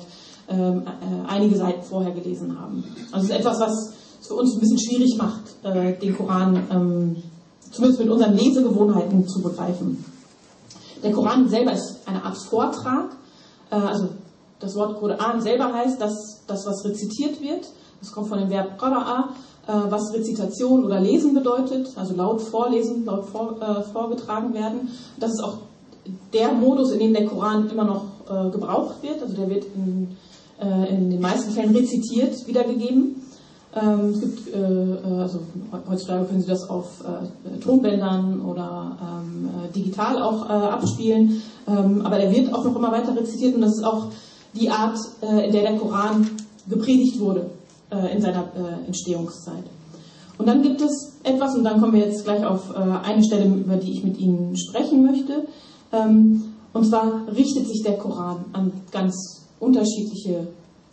einige Seiten vorher gelesen haben. Also es ist etwas, was es für uns ein bisschen schwierig macht, den Koran zumindest mit unseren Lesegewohnheiten zu begreifen. Der Koran selber ist eine Art Vortrag, also das Wort Koran selber heißt, dass das, was rezitiert wird, das kommt von dem Verb qara'a, was Rezitation oder Lesen bedeutet, also laut vorlesen, laut vorgetragen werden. Das ist auch der Modus, in dem der Koran immer noch gebraucht wird, also der wird in den meisten Fällen rezitiert wiedergegeben. Es gibt, also heutzutage können Sie das auf Tonbändern oder digital auch abspielen, aber der wird auch noch immer weiter rezitiert und das ist auch die Art, in der der Koran gepredigt wurde in seiner Entstehungszeit. Und dann gibt es etwas, und dann kommen wir jetzt gleich auf eine Stelle, über die ich mit Ihnen sprechen möchte, und zwar richtet sich der Koran an ganz unterschiedliches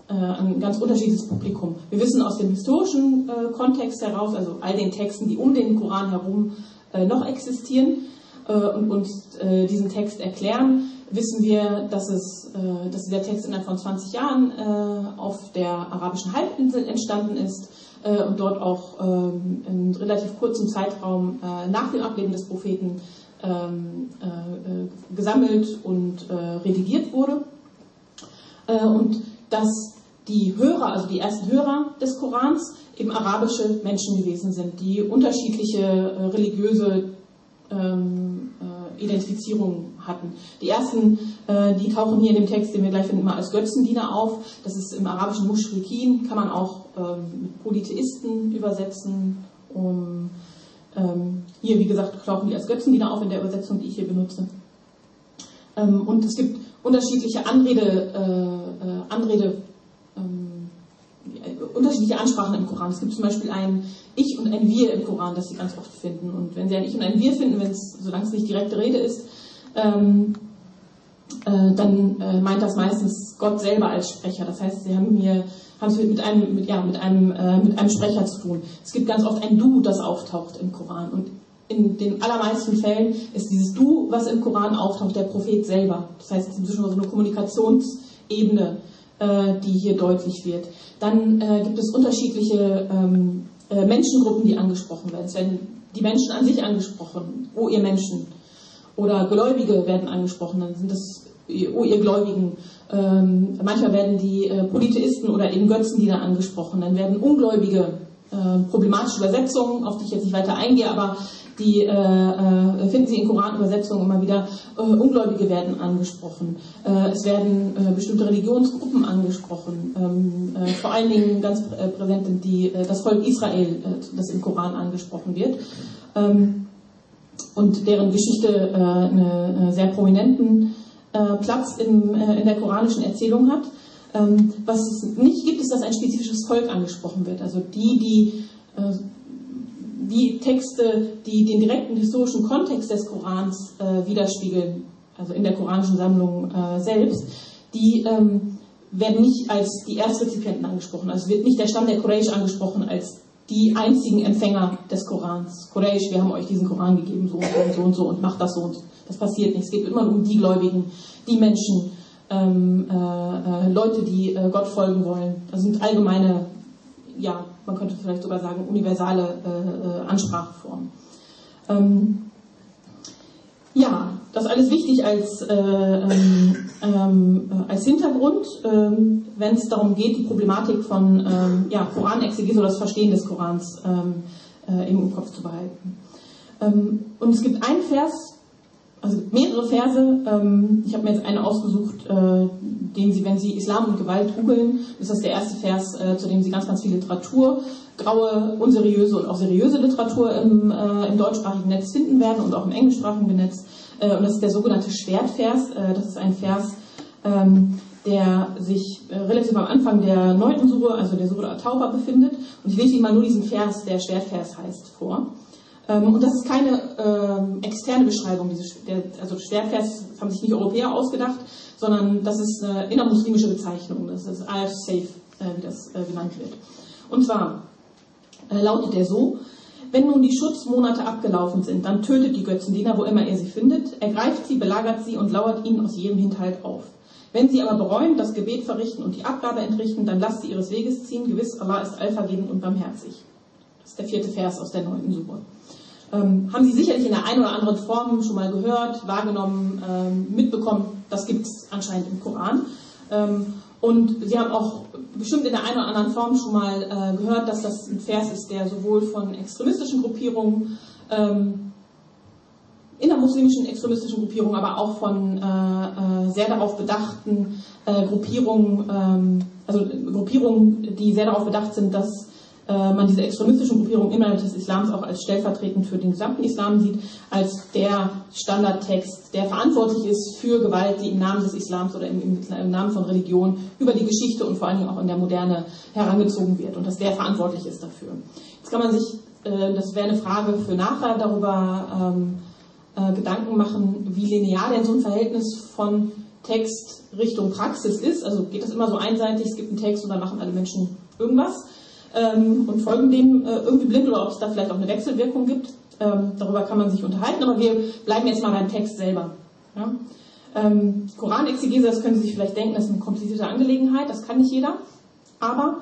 Publikum. Wir wissen aus dem historischen Kontext heraus, also all den Texten, die um den Koran herum noch existieren und uns diesen Text erklären, wissen wir, dass dieser Text innerhalb von 20 Jahren auf der arabischen Halbinsel entstanden ist und dort auch in relativ kurzem Zeitraum nach dem Ableben des Propheten gesammelt und redigiert wurde. Und dass die Hörer, also die ersten Hörer des Korans, eben arabische Menschen gewesen sind, die unterschiedliche religiöse Identifizierungen hatten. Die ersten, die tauchen hier in dem Text, den wir gleich finden, immer als Götzendiener auf. Das ist im arabischen Muschrikin, kann man auch mit Polytheisten übersetzen Hier, wie gesagt, tauchen die als Götzendiener auf in der Übersetzung, die ich hier benutze. Und es gibt unterschiedliche unterschiedliche Ansprachen im Koran. Es gibt zum Beispiel ein Ich und ein Wir im Koran, das Sie ganz oft finden. Und wenn Sie ein Ich und ein Wir finden, solange es nicht direkte Rede ist, dann meint das meistens Gott selber als Sprecher. Das heißt, Sie haben es mit einem Sprecher zu tun. Es gibt ganz oft ein Du, das auftaucht im Koran. Und in den allermeisten Fällen ist dieses Du, was im Koran auftaucht, der Prophet selber. Das heißt, es ist schon so eine Kommunikationsebene, die hier deutlich wird. Dann gibt es unterschiedliche Menschengruppen, die angesprochen werden. Es werden die Menschen an sich angesprochen, o ihr Menschen. Oder Gläubige werden angesprochen, dann sind das o ihr Gläubigen. Manchmal werden die Polytheisten oder eben Götzendiener angesprochen. Dann werden Ungläubige, problematische Übersetzungen, auf die ich jetzt nicht weiter eingehe, aber die finden Sie in Koranübersetzungen immer wieder. Ungläubige werden angesprochen. Es werden bestimmte Religionsgruppen angesprochen. Vor allen Dingen ganz präsent sind das Volk Israel, das im Koran angesprochen wird. Und deren Geschichte einen sehr prominenten Platz in der koranischen Erzählung hat. Was es nicht gibt, ist, dass ein spezifisches Volk angesprochen wird. Also die Texte, die den direkten historischen Kontext des Korans widerspiegeln, also in der koranischen Sammlung selbst, die werden nicht als die Erstrezipienten angesprochen. Also wird nicht der Stamm der Quraysh angesprochen als die einzigen Empfänger des Korans. Quraysh, wir haben euch diesen Koran gegeben, so und so und so und macht das so und so. Das passiert nicht. Es geht immer um die Gläubigen, die Menschen, Leute, die Gott folgen wollen. Das sind allgemeine, ja, man könnte vielleicht sogar sagen, universale Anspracheformen. Ja, das ist alles wichtig als Hintergrund, wenn es darum geht, die Problematik von Koranexegese oder das Verstehen des Korans im Kopf zu behalten. Und es gibt einen Vers, also mehrere Verse, ich habe mir jetzt einen ausgesucht, den Sie, wenn Sie Islam und Gewalt googeln, ist das der erste Vers, zu dem Sie ganz, ganz viel Literatur, graue, unseriöse und auch seriöse Literatur im deutschsprachigen Netz finden werden und auch im englischsprachigen Netz. Und das ist der sogenannte Schwertvers. Das ist ein Vers, der sich relativ am Anfang der 9. Sure, also der Sure At-Tauba, befindet. Und ich lese Ihnen mal nur diesen Vers, der Schwertvers heißt, vor. Und das ist keine externe Beschreibung. Also Schwertvers haben sich nicht Europäer ausgedacht, sondern das ist eine innermuslimische Bezeichnung. Das ist Ayat Saif, wie das genannt wird. Und zwar lautet der so: Wenn nun die Schutzmonate abgelaufen sind, dann tötet die Götzendiener, wo immer ihr sie findet, ergreift sie, belagert sie und lauert ihnen aus jedem Hinterhalt auf. Wenn sie aber bereuen, das Gebet verrichten und die Abgabe entrichten, dann lasst sie ihres Weges ziehen. Gewiss, Allah ist allvergebend und barmherzig. Das ist der 4. Vers aus der 9. Sure. Haben Sie sicherlich in der einen oder anderen Form schon mal gehört, wahrgenommen, mitbekommen. Das gibt es anscheinend im Koran. Und Sie haben auch bestimmt in der einen oder anderen Form schon mal gehört, dass das ein Vers ist, der sowohl von extremistischen Gruppierungen, innermuslimischen extremistischen Gruppierungen, aber auch von sehr darauf bedachten Gruppierungen, Gruppierungen, die sehr darauf bedacht sind, dass man diese extremistischen Gruppierungen innerhalb des Islams auch als stellvertretend für den gesamten Islam sieht, als der Standardtext, der verantwortlich ist für Gewalt, die im Namen des Islams oder im Namen von Religion über die Geschichte und vor allen Dingen auch in der Moderne herangezogen wird und dass der verantwortlich ist dafür. Jetzt kann man sich, das wäre eine Frage für nachher, darüber Gedanken machen, wie linear denn so ein Verhältnis von Text Richtung Praxis ist. Also geht das immer so einseitig, es gibt einen Text und dann machen alle Menschen irgendwas und folgen dem irgendwie blind, oder ob es da vielleicht auch eine Wechselwirkung gibt. Darüber kann man sich unterhalten, aber wir bleiben jetzt mal beim Text selber. Ja? Koranexegese, das können Sie sich vielleicht denken, das ist eine komplizierte Angelegenheit, das kann nicht jeder, aber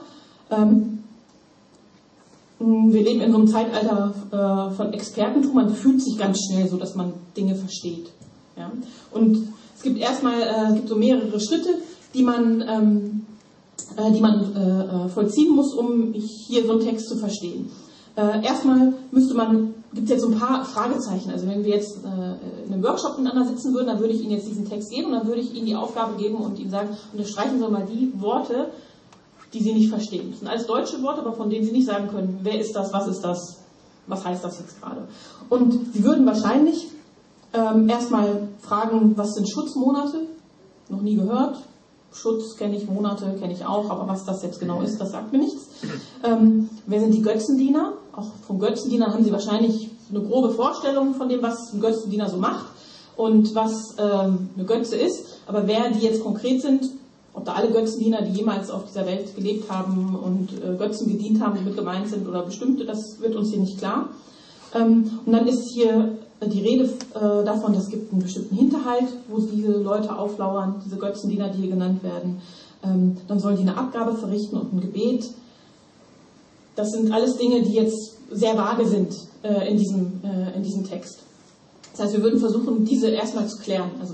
wir leben in so einem Zeitalter von Expertentum, man fühlt sich ganz schnell so, dass man Dinge versteht. Ja? Und es gibt so mehrere Schritte, die man vollziehen muss, um hier so einen Text zu verstehen. Erstmal gibt es jetzt so ein paar Fragezeichen. Also wenn wir jetzt in einem Workshop miteinander sitzen würden, dann würde ich Ihnen jetzt diesen Text geben und dann würde ich Ihnen die Aufgabe geben und Ihnen sagen, unterstreichen Sie mal die Worte, die Sie nicht verstehen. Das sind alles deutsche Worte, aber von denen Sie nicht sagen können, wer ist das, was ist das, was heißt das jetzt gerade? Und sie würden wahrscheinlich erstmal fragen, was sind Schutzmonate? Noch nie gehört. Schutz kenne ich, Monate kenne ich auch, aber was das jetzt genau ist, das sagt mir nichts. Wer sind die Götzendiener? Auch von Götzendienern haben Sie wahrscheinlich eine grobe Vorstellung von dem, was ein Götzendiener so macht und was eine Götze ist. Aber wer die jetzt konkret sind, ob da alle Götzendiener, die jemals auf dieser Welt gelebt haben und Götzen gedient haben, die mit gemeint sind oder bestimmte, das wird uns hier nicht klar. Und dann ist hier die Rede davon, es gibt einen bestimmten Hinterhalt, wo diese Leute auflauern, diese Götzendiener, die hier genannt werden. Dann sollen die eine Abgabe verrichten und ein Gebet. Das sind alles Dinge, die jetzt sehr vage sind in diesem Text. Das heißt, wir würden versuchen, diese erstmal zu klären. Also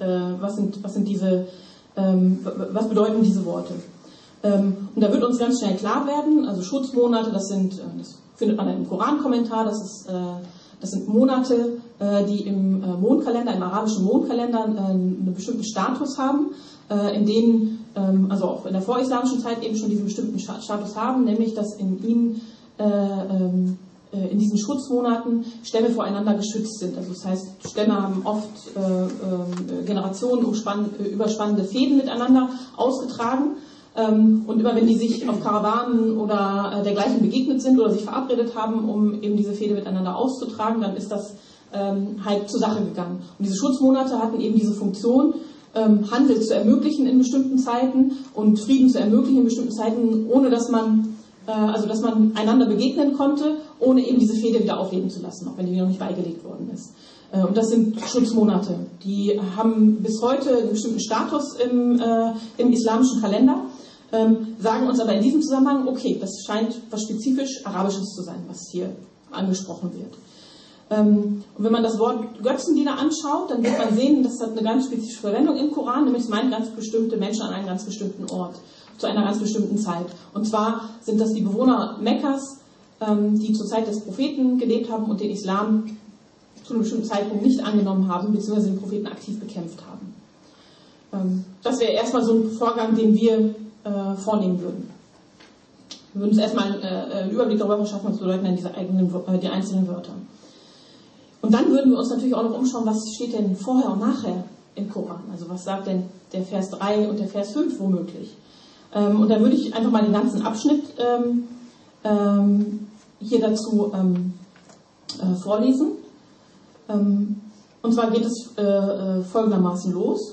was bedeuten diese Worte? Und da wird uns ganz schnell klar werden, also Schutzmonate, das findet man im Korankommentar, das sind Monate, die im Mondkalender, im arabischen Mondkalender einen bestimmten Status haben, in denen, also auch in der vorislamischen Zeit eben schon diesen bestimmten Status haben, nämlich dass in ihnen, in diesen Schutzmonaten Stämme voreinander geschützt sind. Also das heißt, Stämme haben oft Generationen überspannende Fehden miteinander ausgetragen. Und immer wenn die sich auf Karawanen oder dergleichen begegnet sind oder sich verabredet haben, um eben diese Fehde miteinander auszutragen, dann ist das halt zur Sache gegangen. Und diese Schutzmonate hatten eben diese Funktion, Handel zu ermöglichen in bestimmten Zeiten und Frieden zu ermöglichen in bestimmten Zeiten, ohne dass man einander begegnen konnte, ohne eben diese Fehde wieder aufleben zu lassen, auch wenn die noch nicht beigelegt worden ist. Und das sind Schutzmonate. Die haben bis heute einen bestimmten Status im islamischen Kalender. Sagen uns aber in diesem Zusammenhang, okay, das scheint was spezifisch Arabisches zu sein, was hier angesprochen wird. Und wenn man das Wort Götzendiener anschaut, dann wird man sehen, das hat eine ganz spezifische Verwendung im Koran, nämlich es meint ganz bestimmte Menschen an einem ganz bestimmten Ort, zu einer ganz bestimmten Zeit. Und zwar sind das die Bewohner Mekkas, die zur Zeit des Propheten gelebt haben und den Islam zu einem bestimmten Zeitpunkt nicht angenommen haben, beziehungsweise den Propheten aktiv bekämpft haben. Das wäre erstmal so ein Vorgang, den wir vornehmen würden. Wir würden uns erstmal einen Überblick darüber verschaffen, was bedeuten denn die einzelnen Wörter. Und dann würden wir uns natürlich auch noch umschauen, was steht denn vorher und nachher im Koran. Also was sagt denn der Vers 3 und der Vers 5 womöglich. Und da würde ich einfach mal den ganzen Abschnitt hier dazu vorlesen. Und zwar geht es folgendermaßen los.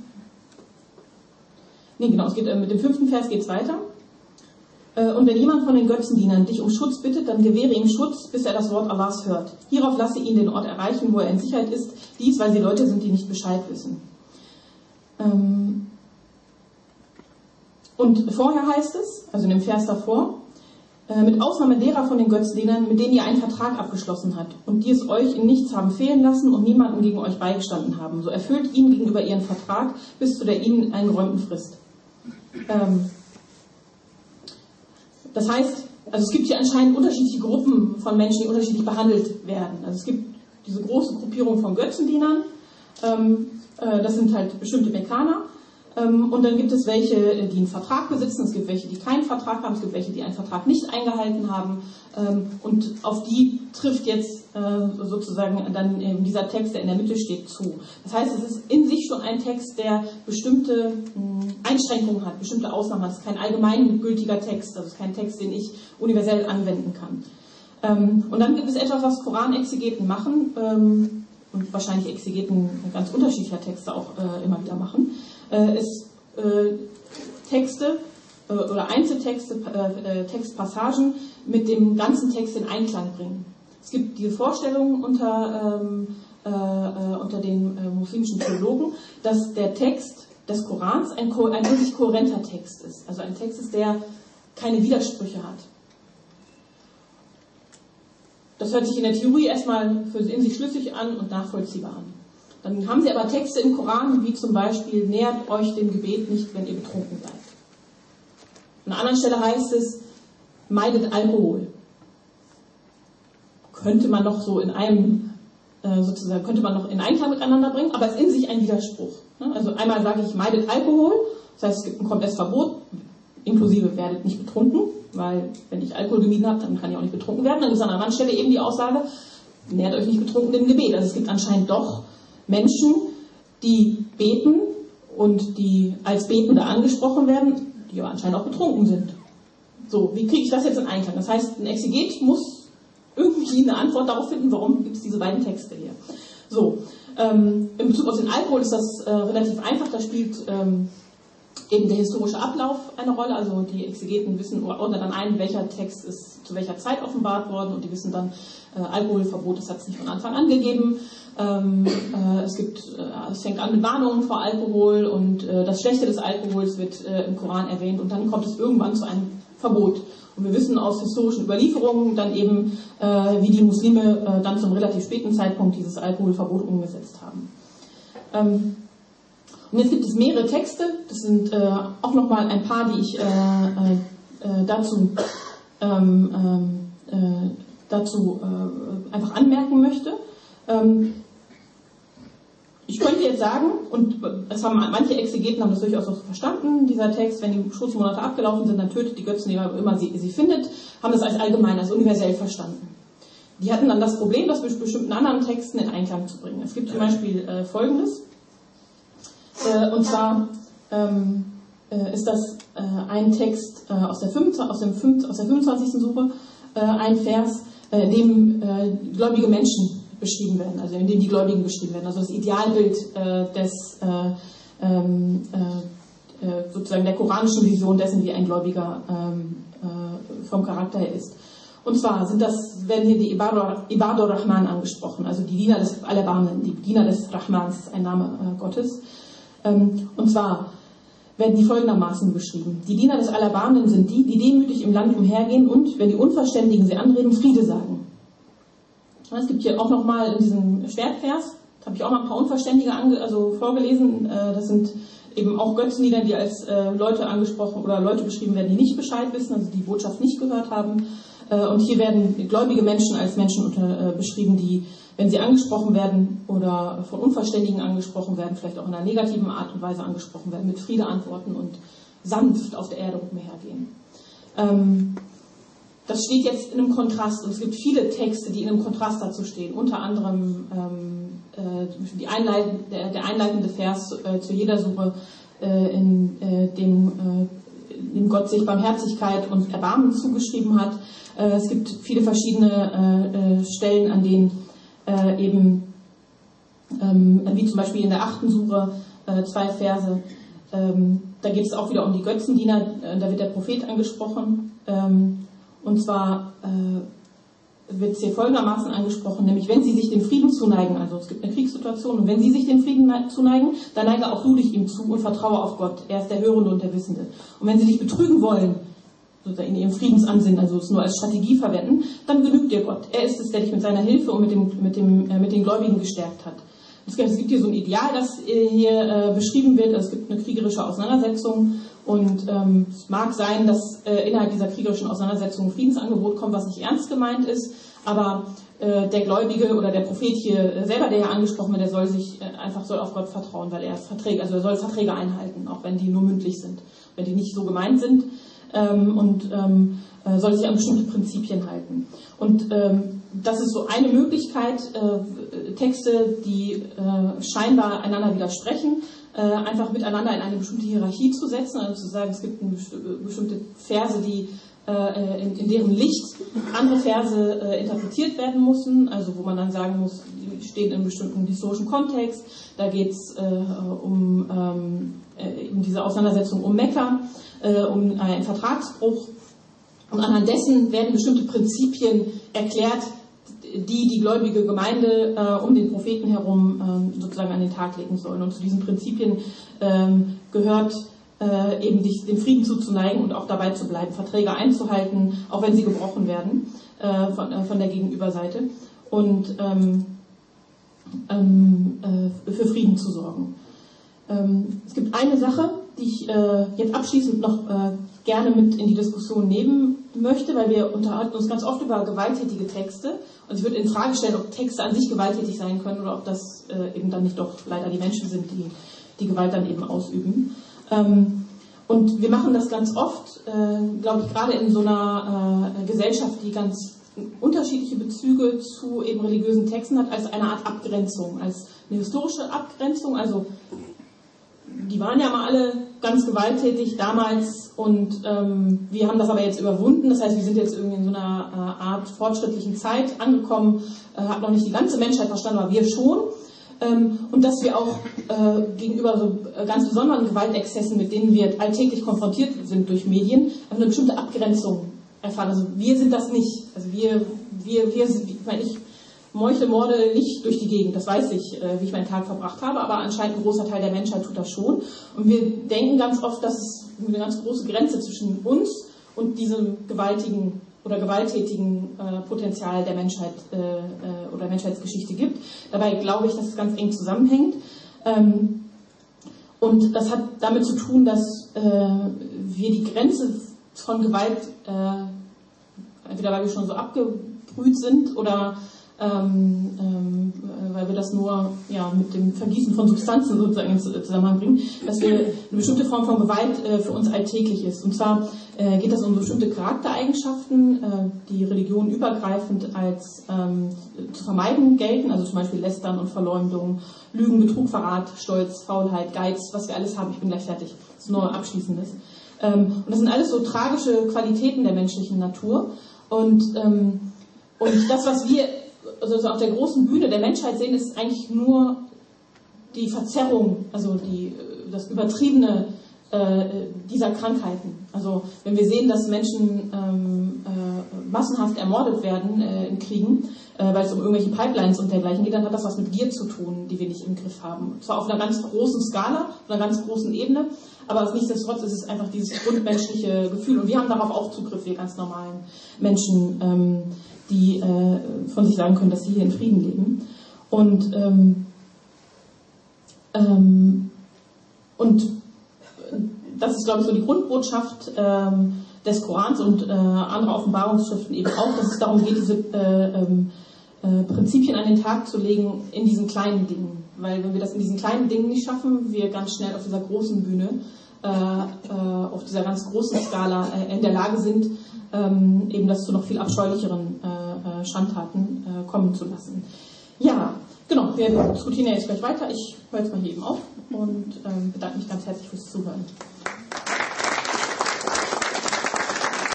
Es geht mit dem 5. Vers geht es weiter. Und wenn jemand von den Götzendienern dich um Schutz bittet, dann gewähre ihm Schutz, bis er das Wort Allahs hört. Hierauf lasse ihn den Ort erreichen, wo er in Sicherheit ist. Dies, weil sie Leute sind, die nicht Bescheid wissen. Und vorher heißt es, also in dem Vers davor, mit Ausnahme derer von den Götzendienern, mit denen ihr einen Vertrag abgeschlossen habt und die es euch in nichts haben fehlen lassen und niemanden gegen euch beigestanden haben, so erfüllt ihnen gegenüber ihren Vertrag bis zu der ihnen eingeräumten Frist. Das heißt, also es gibt hier anscheinend unterschiedliche Gruppen von Menschen, die unterschiedlich behandelt werden. Also es gibt diese große Gruppierung von Götzendienern, das sind halt bestimmte Mekkaner, und dann gibt es welche, die einen Vertrag besitzen, es gibt welche, die keinen Vertrag haben, es gibt welche, die einen Vertrag nicht eingehalten haben, und auf die trifft jetzt sozusagen dann dieser Text, der in der Mitte steht, zu. Das heißt, es ist in sich schon ein Text, der bestimmte Einschränkungen hat, bestimmte Ausnahmen hat. Es ist kein allgemeingültiger Text, also es ist kein Text, den ich universell anwenden kann. Und dann gibt es etwas, was Koranexegeten machen, und wahrscheinlich Exegeten ganz unterschiedlicher Texte auch immer wieder machen, ist Texte oder Einzeltexte, Textpassagen mit dem ganzen Text in Einklang bringen. Es gibt diese Vorstellung unter den muslimischen Theologen, dass der Text des Korans ein wirklich kohärenter Text ist. Also ein Text ist, der keine Widersprüche hat. Das hört sich in der Theorie erstmal in sich schlüssig an und nachvollziehbar an. Dann haben sie aber Texte im Koran, wie zum Beispiel, nähert euch dem Gebet nicht, wenn ihr betrunken seid. An einer anderen Stelle heißt es, meidet Alkohol. Könnte man noch so in einem, sozusagen, könnte man noch in Einklang miteinander bringen, aber es ist in sich ein Widerspruch. Also einmal sage ich, meidet Alkohol, das heißt, es gibt ein komplettes Verbot, inklusive werdet nicht betrunken, weil wenn ich Alkohol gemieden habe, dann kann ich auch nicht betrunken werden. Dann ist an einer anderen Stelle eben die Aussage, nährt euch nicht betrunken im Gebet. Also es gibt anscheinend doch Menschen, die beten und die als Betende angesprochen werden, die aber anscheinend auch betrunken sind. So, wie kriege ich das jetzt in Einklang? Das heißt, ein Exeget muss irgendwie eine Antwort darauf finden, warum gibt es diese beiden Texte hier. So, in Bezug auf den Alkohol ist das relativ einfach, da spielt eben der historische Ablauf eine Rolle, also die Exegeten wissen, ordnen dann ein, welcher Text ist zu welcher Zeit offenbart worden und die wissen dann, Alkoholverbot, das hat es nicht von Anfang an gegeben. Es fängt an mit Warnungen vor Alkohol und das Schlechte des Alkohols wird im Koran erwähnt und dann kommt es irgendwann zu einem Verbot. Und wir wissen aus historischen Überlieferungen dann eben, wie die Muslime dann zum relativ späten Zeitpunkt dieses Alkoholverbot umgesetzt haben. Und jetzt gibt es mehrere Texte, das sind auch nochmal ein paar, die ich dazu einfach anmerken möchte. Ich könnte jetzt sagen, und es haben manche Exegeten haben das durchaus auch so verstanden, dieser Text, wenn die Schutzmonate abgelaufen sind, dann tötet die Götzen, die immer sie findet, haben das als allgemein, als universell verstanden. Die hatten dann das Problem, das mit bestimmten anderen Texten in Einklang zu bringen. Es gibt zum Beispiel Folgendes, und zwar ist das ein Text aus der 25. Sure, ein Vers, in dem gläubige Menschen beschrieben werden, also in dem die Gläubigen beschrieben werden, also das Idealbild sozusagen der koranischen Vision dessen, wie ein Gläubiger vom Charakter her ist. Und zwar werden hier die Ibadur Rahman angesprochen, also die Diener des Allerbarmen, die Diener des Rahmans, ein Name Gottes. Und zwar werden die folgendermaßen beschrieben. Die Diener des Allerbarmen sind die, die demütig im Land umhergehen und, wenn die Unverständigen sie anreden, Friede sagen. Es gibt hier auch nochmal in diesem Schwertvers, da habe ich auch mal ein paar Unverständige vorgelesen, das sind eben auch Götzendiener, die als Leute angesprochen oder Leute beschrieben werden, die nicht Bescheid wissen, also die Botschaft nicht gehört haben. Und hier werden gläubige Menschen als Menschen beschrieben, die, wenn sie angesprochen werden oder von Unverständigen angesprochen werden, vielleicht auch in einer negativen Art und Weise angesprochen werden, mit Friede antworten und sanft auf der Erde umhergehen. Das steht jetzt in einem Kontrast und es gibt viele Texte, die in einem Kontrast dazu stehen. Unter anderem der einleitende Vers zu jeder Sure, in dem Gott sich Barmherzigkeit und Erbarmen zugeschrieben hat. Es gibt viele verschiedene Stellen, an denen wie zum Beispiel in der 8. Sure 2 Verse, da geht es auch wieder um die Götzendiener, da wird der Prophet angesprochen. Und zwar wird es hier folgendermaßen angesprochen, nämlich wenn sie sich dem Frieden zuneigen, also es gibt eine Kriegssituation, und wenn sie sich dem Frieden zuneigen, dann neige auch du dich ihm zu und vertraue auf Gott. Er ist der Hörende und der Wissende. Und wenn sie dich betrügen wollen, sozusagen in ihrem Friedensansinnen, also es nur als Strategie verwenden, dann genügt dir Gott. Er ist es, der dich mit seiner Hilfe und mit den Gläubigen gestärkt hat. Es gibt hier so ein Ideal, das hier beschrieben wird. Es gibt eine kriegerische Auseinandersetzung und es mag sein, dass innerhalb dieser kriegerischen Auseinandersetzung ein Friedensangebot kommt, was nicht ernst gemeint ist, aber der Gläubige oder der Prophet hier selber, der ja angesprochen wird, der soll auf Gott vertrauen, weil er soll Verträge einhalten, auch wenn die nur mündlich sind, wenn die nicht so gemeint sind, soll sich an bestimmte Prinzipien halten. Und das ist so eine Möglichkeit, Texte, die scheinbar einander widersprechen, einfach miteinander in eine bestimmte Hierarchie zu setzen, also zu sagen, es gibt bestimmte Verse, die in deren Licht andere Verse interpretiert werden müssen, also wo man dann sagen muss, die stehen in einem bestimmten historischen Kontext, da geht es um diese Auseinandersetzung um Mekka, um einen Vertragsbruch, und anhand dessen werden bestimmte Prinzipien erklärt, die gläubige Gemeinde um den Propheten herum sozusagen an den Tag legen sollen. Und zu diesen Prinzipien gehört eben sich dem Frieden zuzuneigen und auch dabei zu bleiben, Verträge einzuhalten, auch wenn sie gebrochen werden von der Gegenüberseite, und für Frieden zu sorgen. Es gibt eine Sache, die ich jetzt abschließend noch gerne mit in die Diskussion nehmen möchte, weil wir unterhalten uns ganz oft über gewalttätige Texte, und ich würde in Frage stellen, ob Texte an sich gewalttätig sein können oder ob das eben dann nicht doch leider die Menschen sind, die Gewalt dann eben ausüben. Und wir machen das ganz oft, glaube ich, gerade in so einer Gesellschaft, die ganz unterschiedliche Bezüge zu eben religiösen Texten hat, als eine Art Abgrenzung, als eine historische Abgrenzung. Also die waren ja mal alle ganz gewalttätig damals und wir haben das aber jetzt überwunden. Das heißt, wir sind jetzt irgendwie in so einer Art fortschrittlichen Zeit angekommen, hat noch nicht die ganze Menschheit verstanden, aber wir schon. Und dass wir auch gegenüber so ganz besonderen Gewaltexzessen, mit denen wir alltäglich konfrontiert sind durch Medien, eine bestimmte Abgrenzung erfahren. Also wir sind das nicht. Also ich meuchle Morde nicht durch die Gegend. Das weiß ich, wie ich meinen Tag verbracht habe, aber anscheinend ein großer Teil der Menschheit tut das schon. Und wir denken ganz oft, dass es eine ganz große Grenze zwischen uns und diesem gewaltigen oder gewalttätigen Potenzial der Menschheit oder Menschheitsgeschichte gibt. Dabei glaube ich, dass es ganz eng zusammenhängt. Und das hat damit zu tun, dass wir die Grenze von Gewalt, entweder weil wir schon so abgebrüht sind oder weil wir das nur mit dem Vergießen von Substanzen sozusagen in Zusammenhang bringen, dass wir eine bestimmte Form von Gewalt für uns alltäglich ist. Und zwar geht das um bestimmte Charaktereigenschaften, die religionenübergreifend als zu vermeiden gelten, also zum Beispiel Lästern und Verleumdung, Lügen, Betrug, Verrat, Stolz, Faulheit, Geiz, was wir alles haben. Ich bin gleich fertig. Das ist nur Abschließendes. Und das sind alles so tragische Qualitäten der menschlichen Natur. Und das, was wir also auf der großen Bühne der Menschheit sehen, ist eigentlich nur die Verzerrung, also das Übertriebene dieser Krankheiten. Also wenn wir sehen, dass Menschen massenhaft ermordet werden in Kriegen, weil es um irgendwelche Pipelines und dergleichen geht, dann hat das was mit Gier zu tun, die wir nicht im Griff haben. Und zwar auf einer ganz großen Skala, auf einer ganz großen Ebene, aber nichtsdestotrotz ist es einfach dieses grundmenschliche Gefühl. Und wir haben darauf auch Zugriff, wir ganz normalen Menschen, die von sich sagen können, dass sie hier in Frieden leben. Und das ist, glaube ich, so die Grundbotschaft des Korans und anderer Offenbarungsschriften eben auch, dass es darum geht, diese Prinzipien an den Tag zu legen in diesen kleinen Dingen. Weil wenn wir das in diesen kleinen Dingen nicht schaffen, wir ganz schnell auf dieser großen Bühne, auf dieser ganz großen Skala in der Lage sind, eben das zu noch viel abscheulicheren Schandtaten kommen zu lassen. Ja, genau, wir diskutieren ja jetzt gleich weiter. Ich höre jetzt mal hier eben auf und bedanke mich ganz herzlich fürs Zuhören.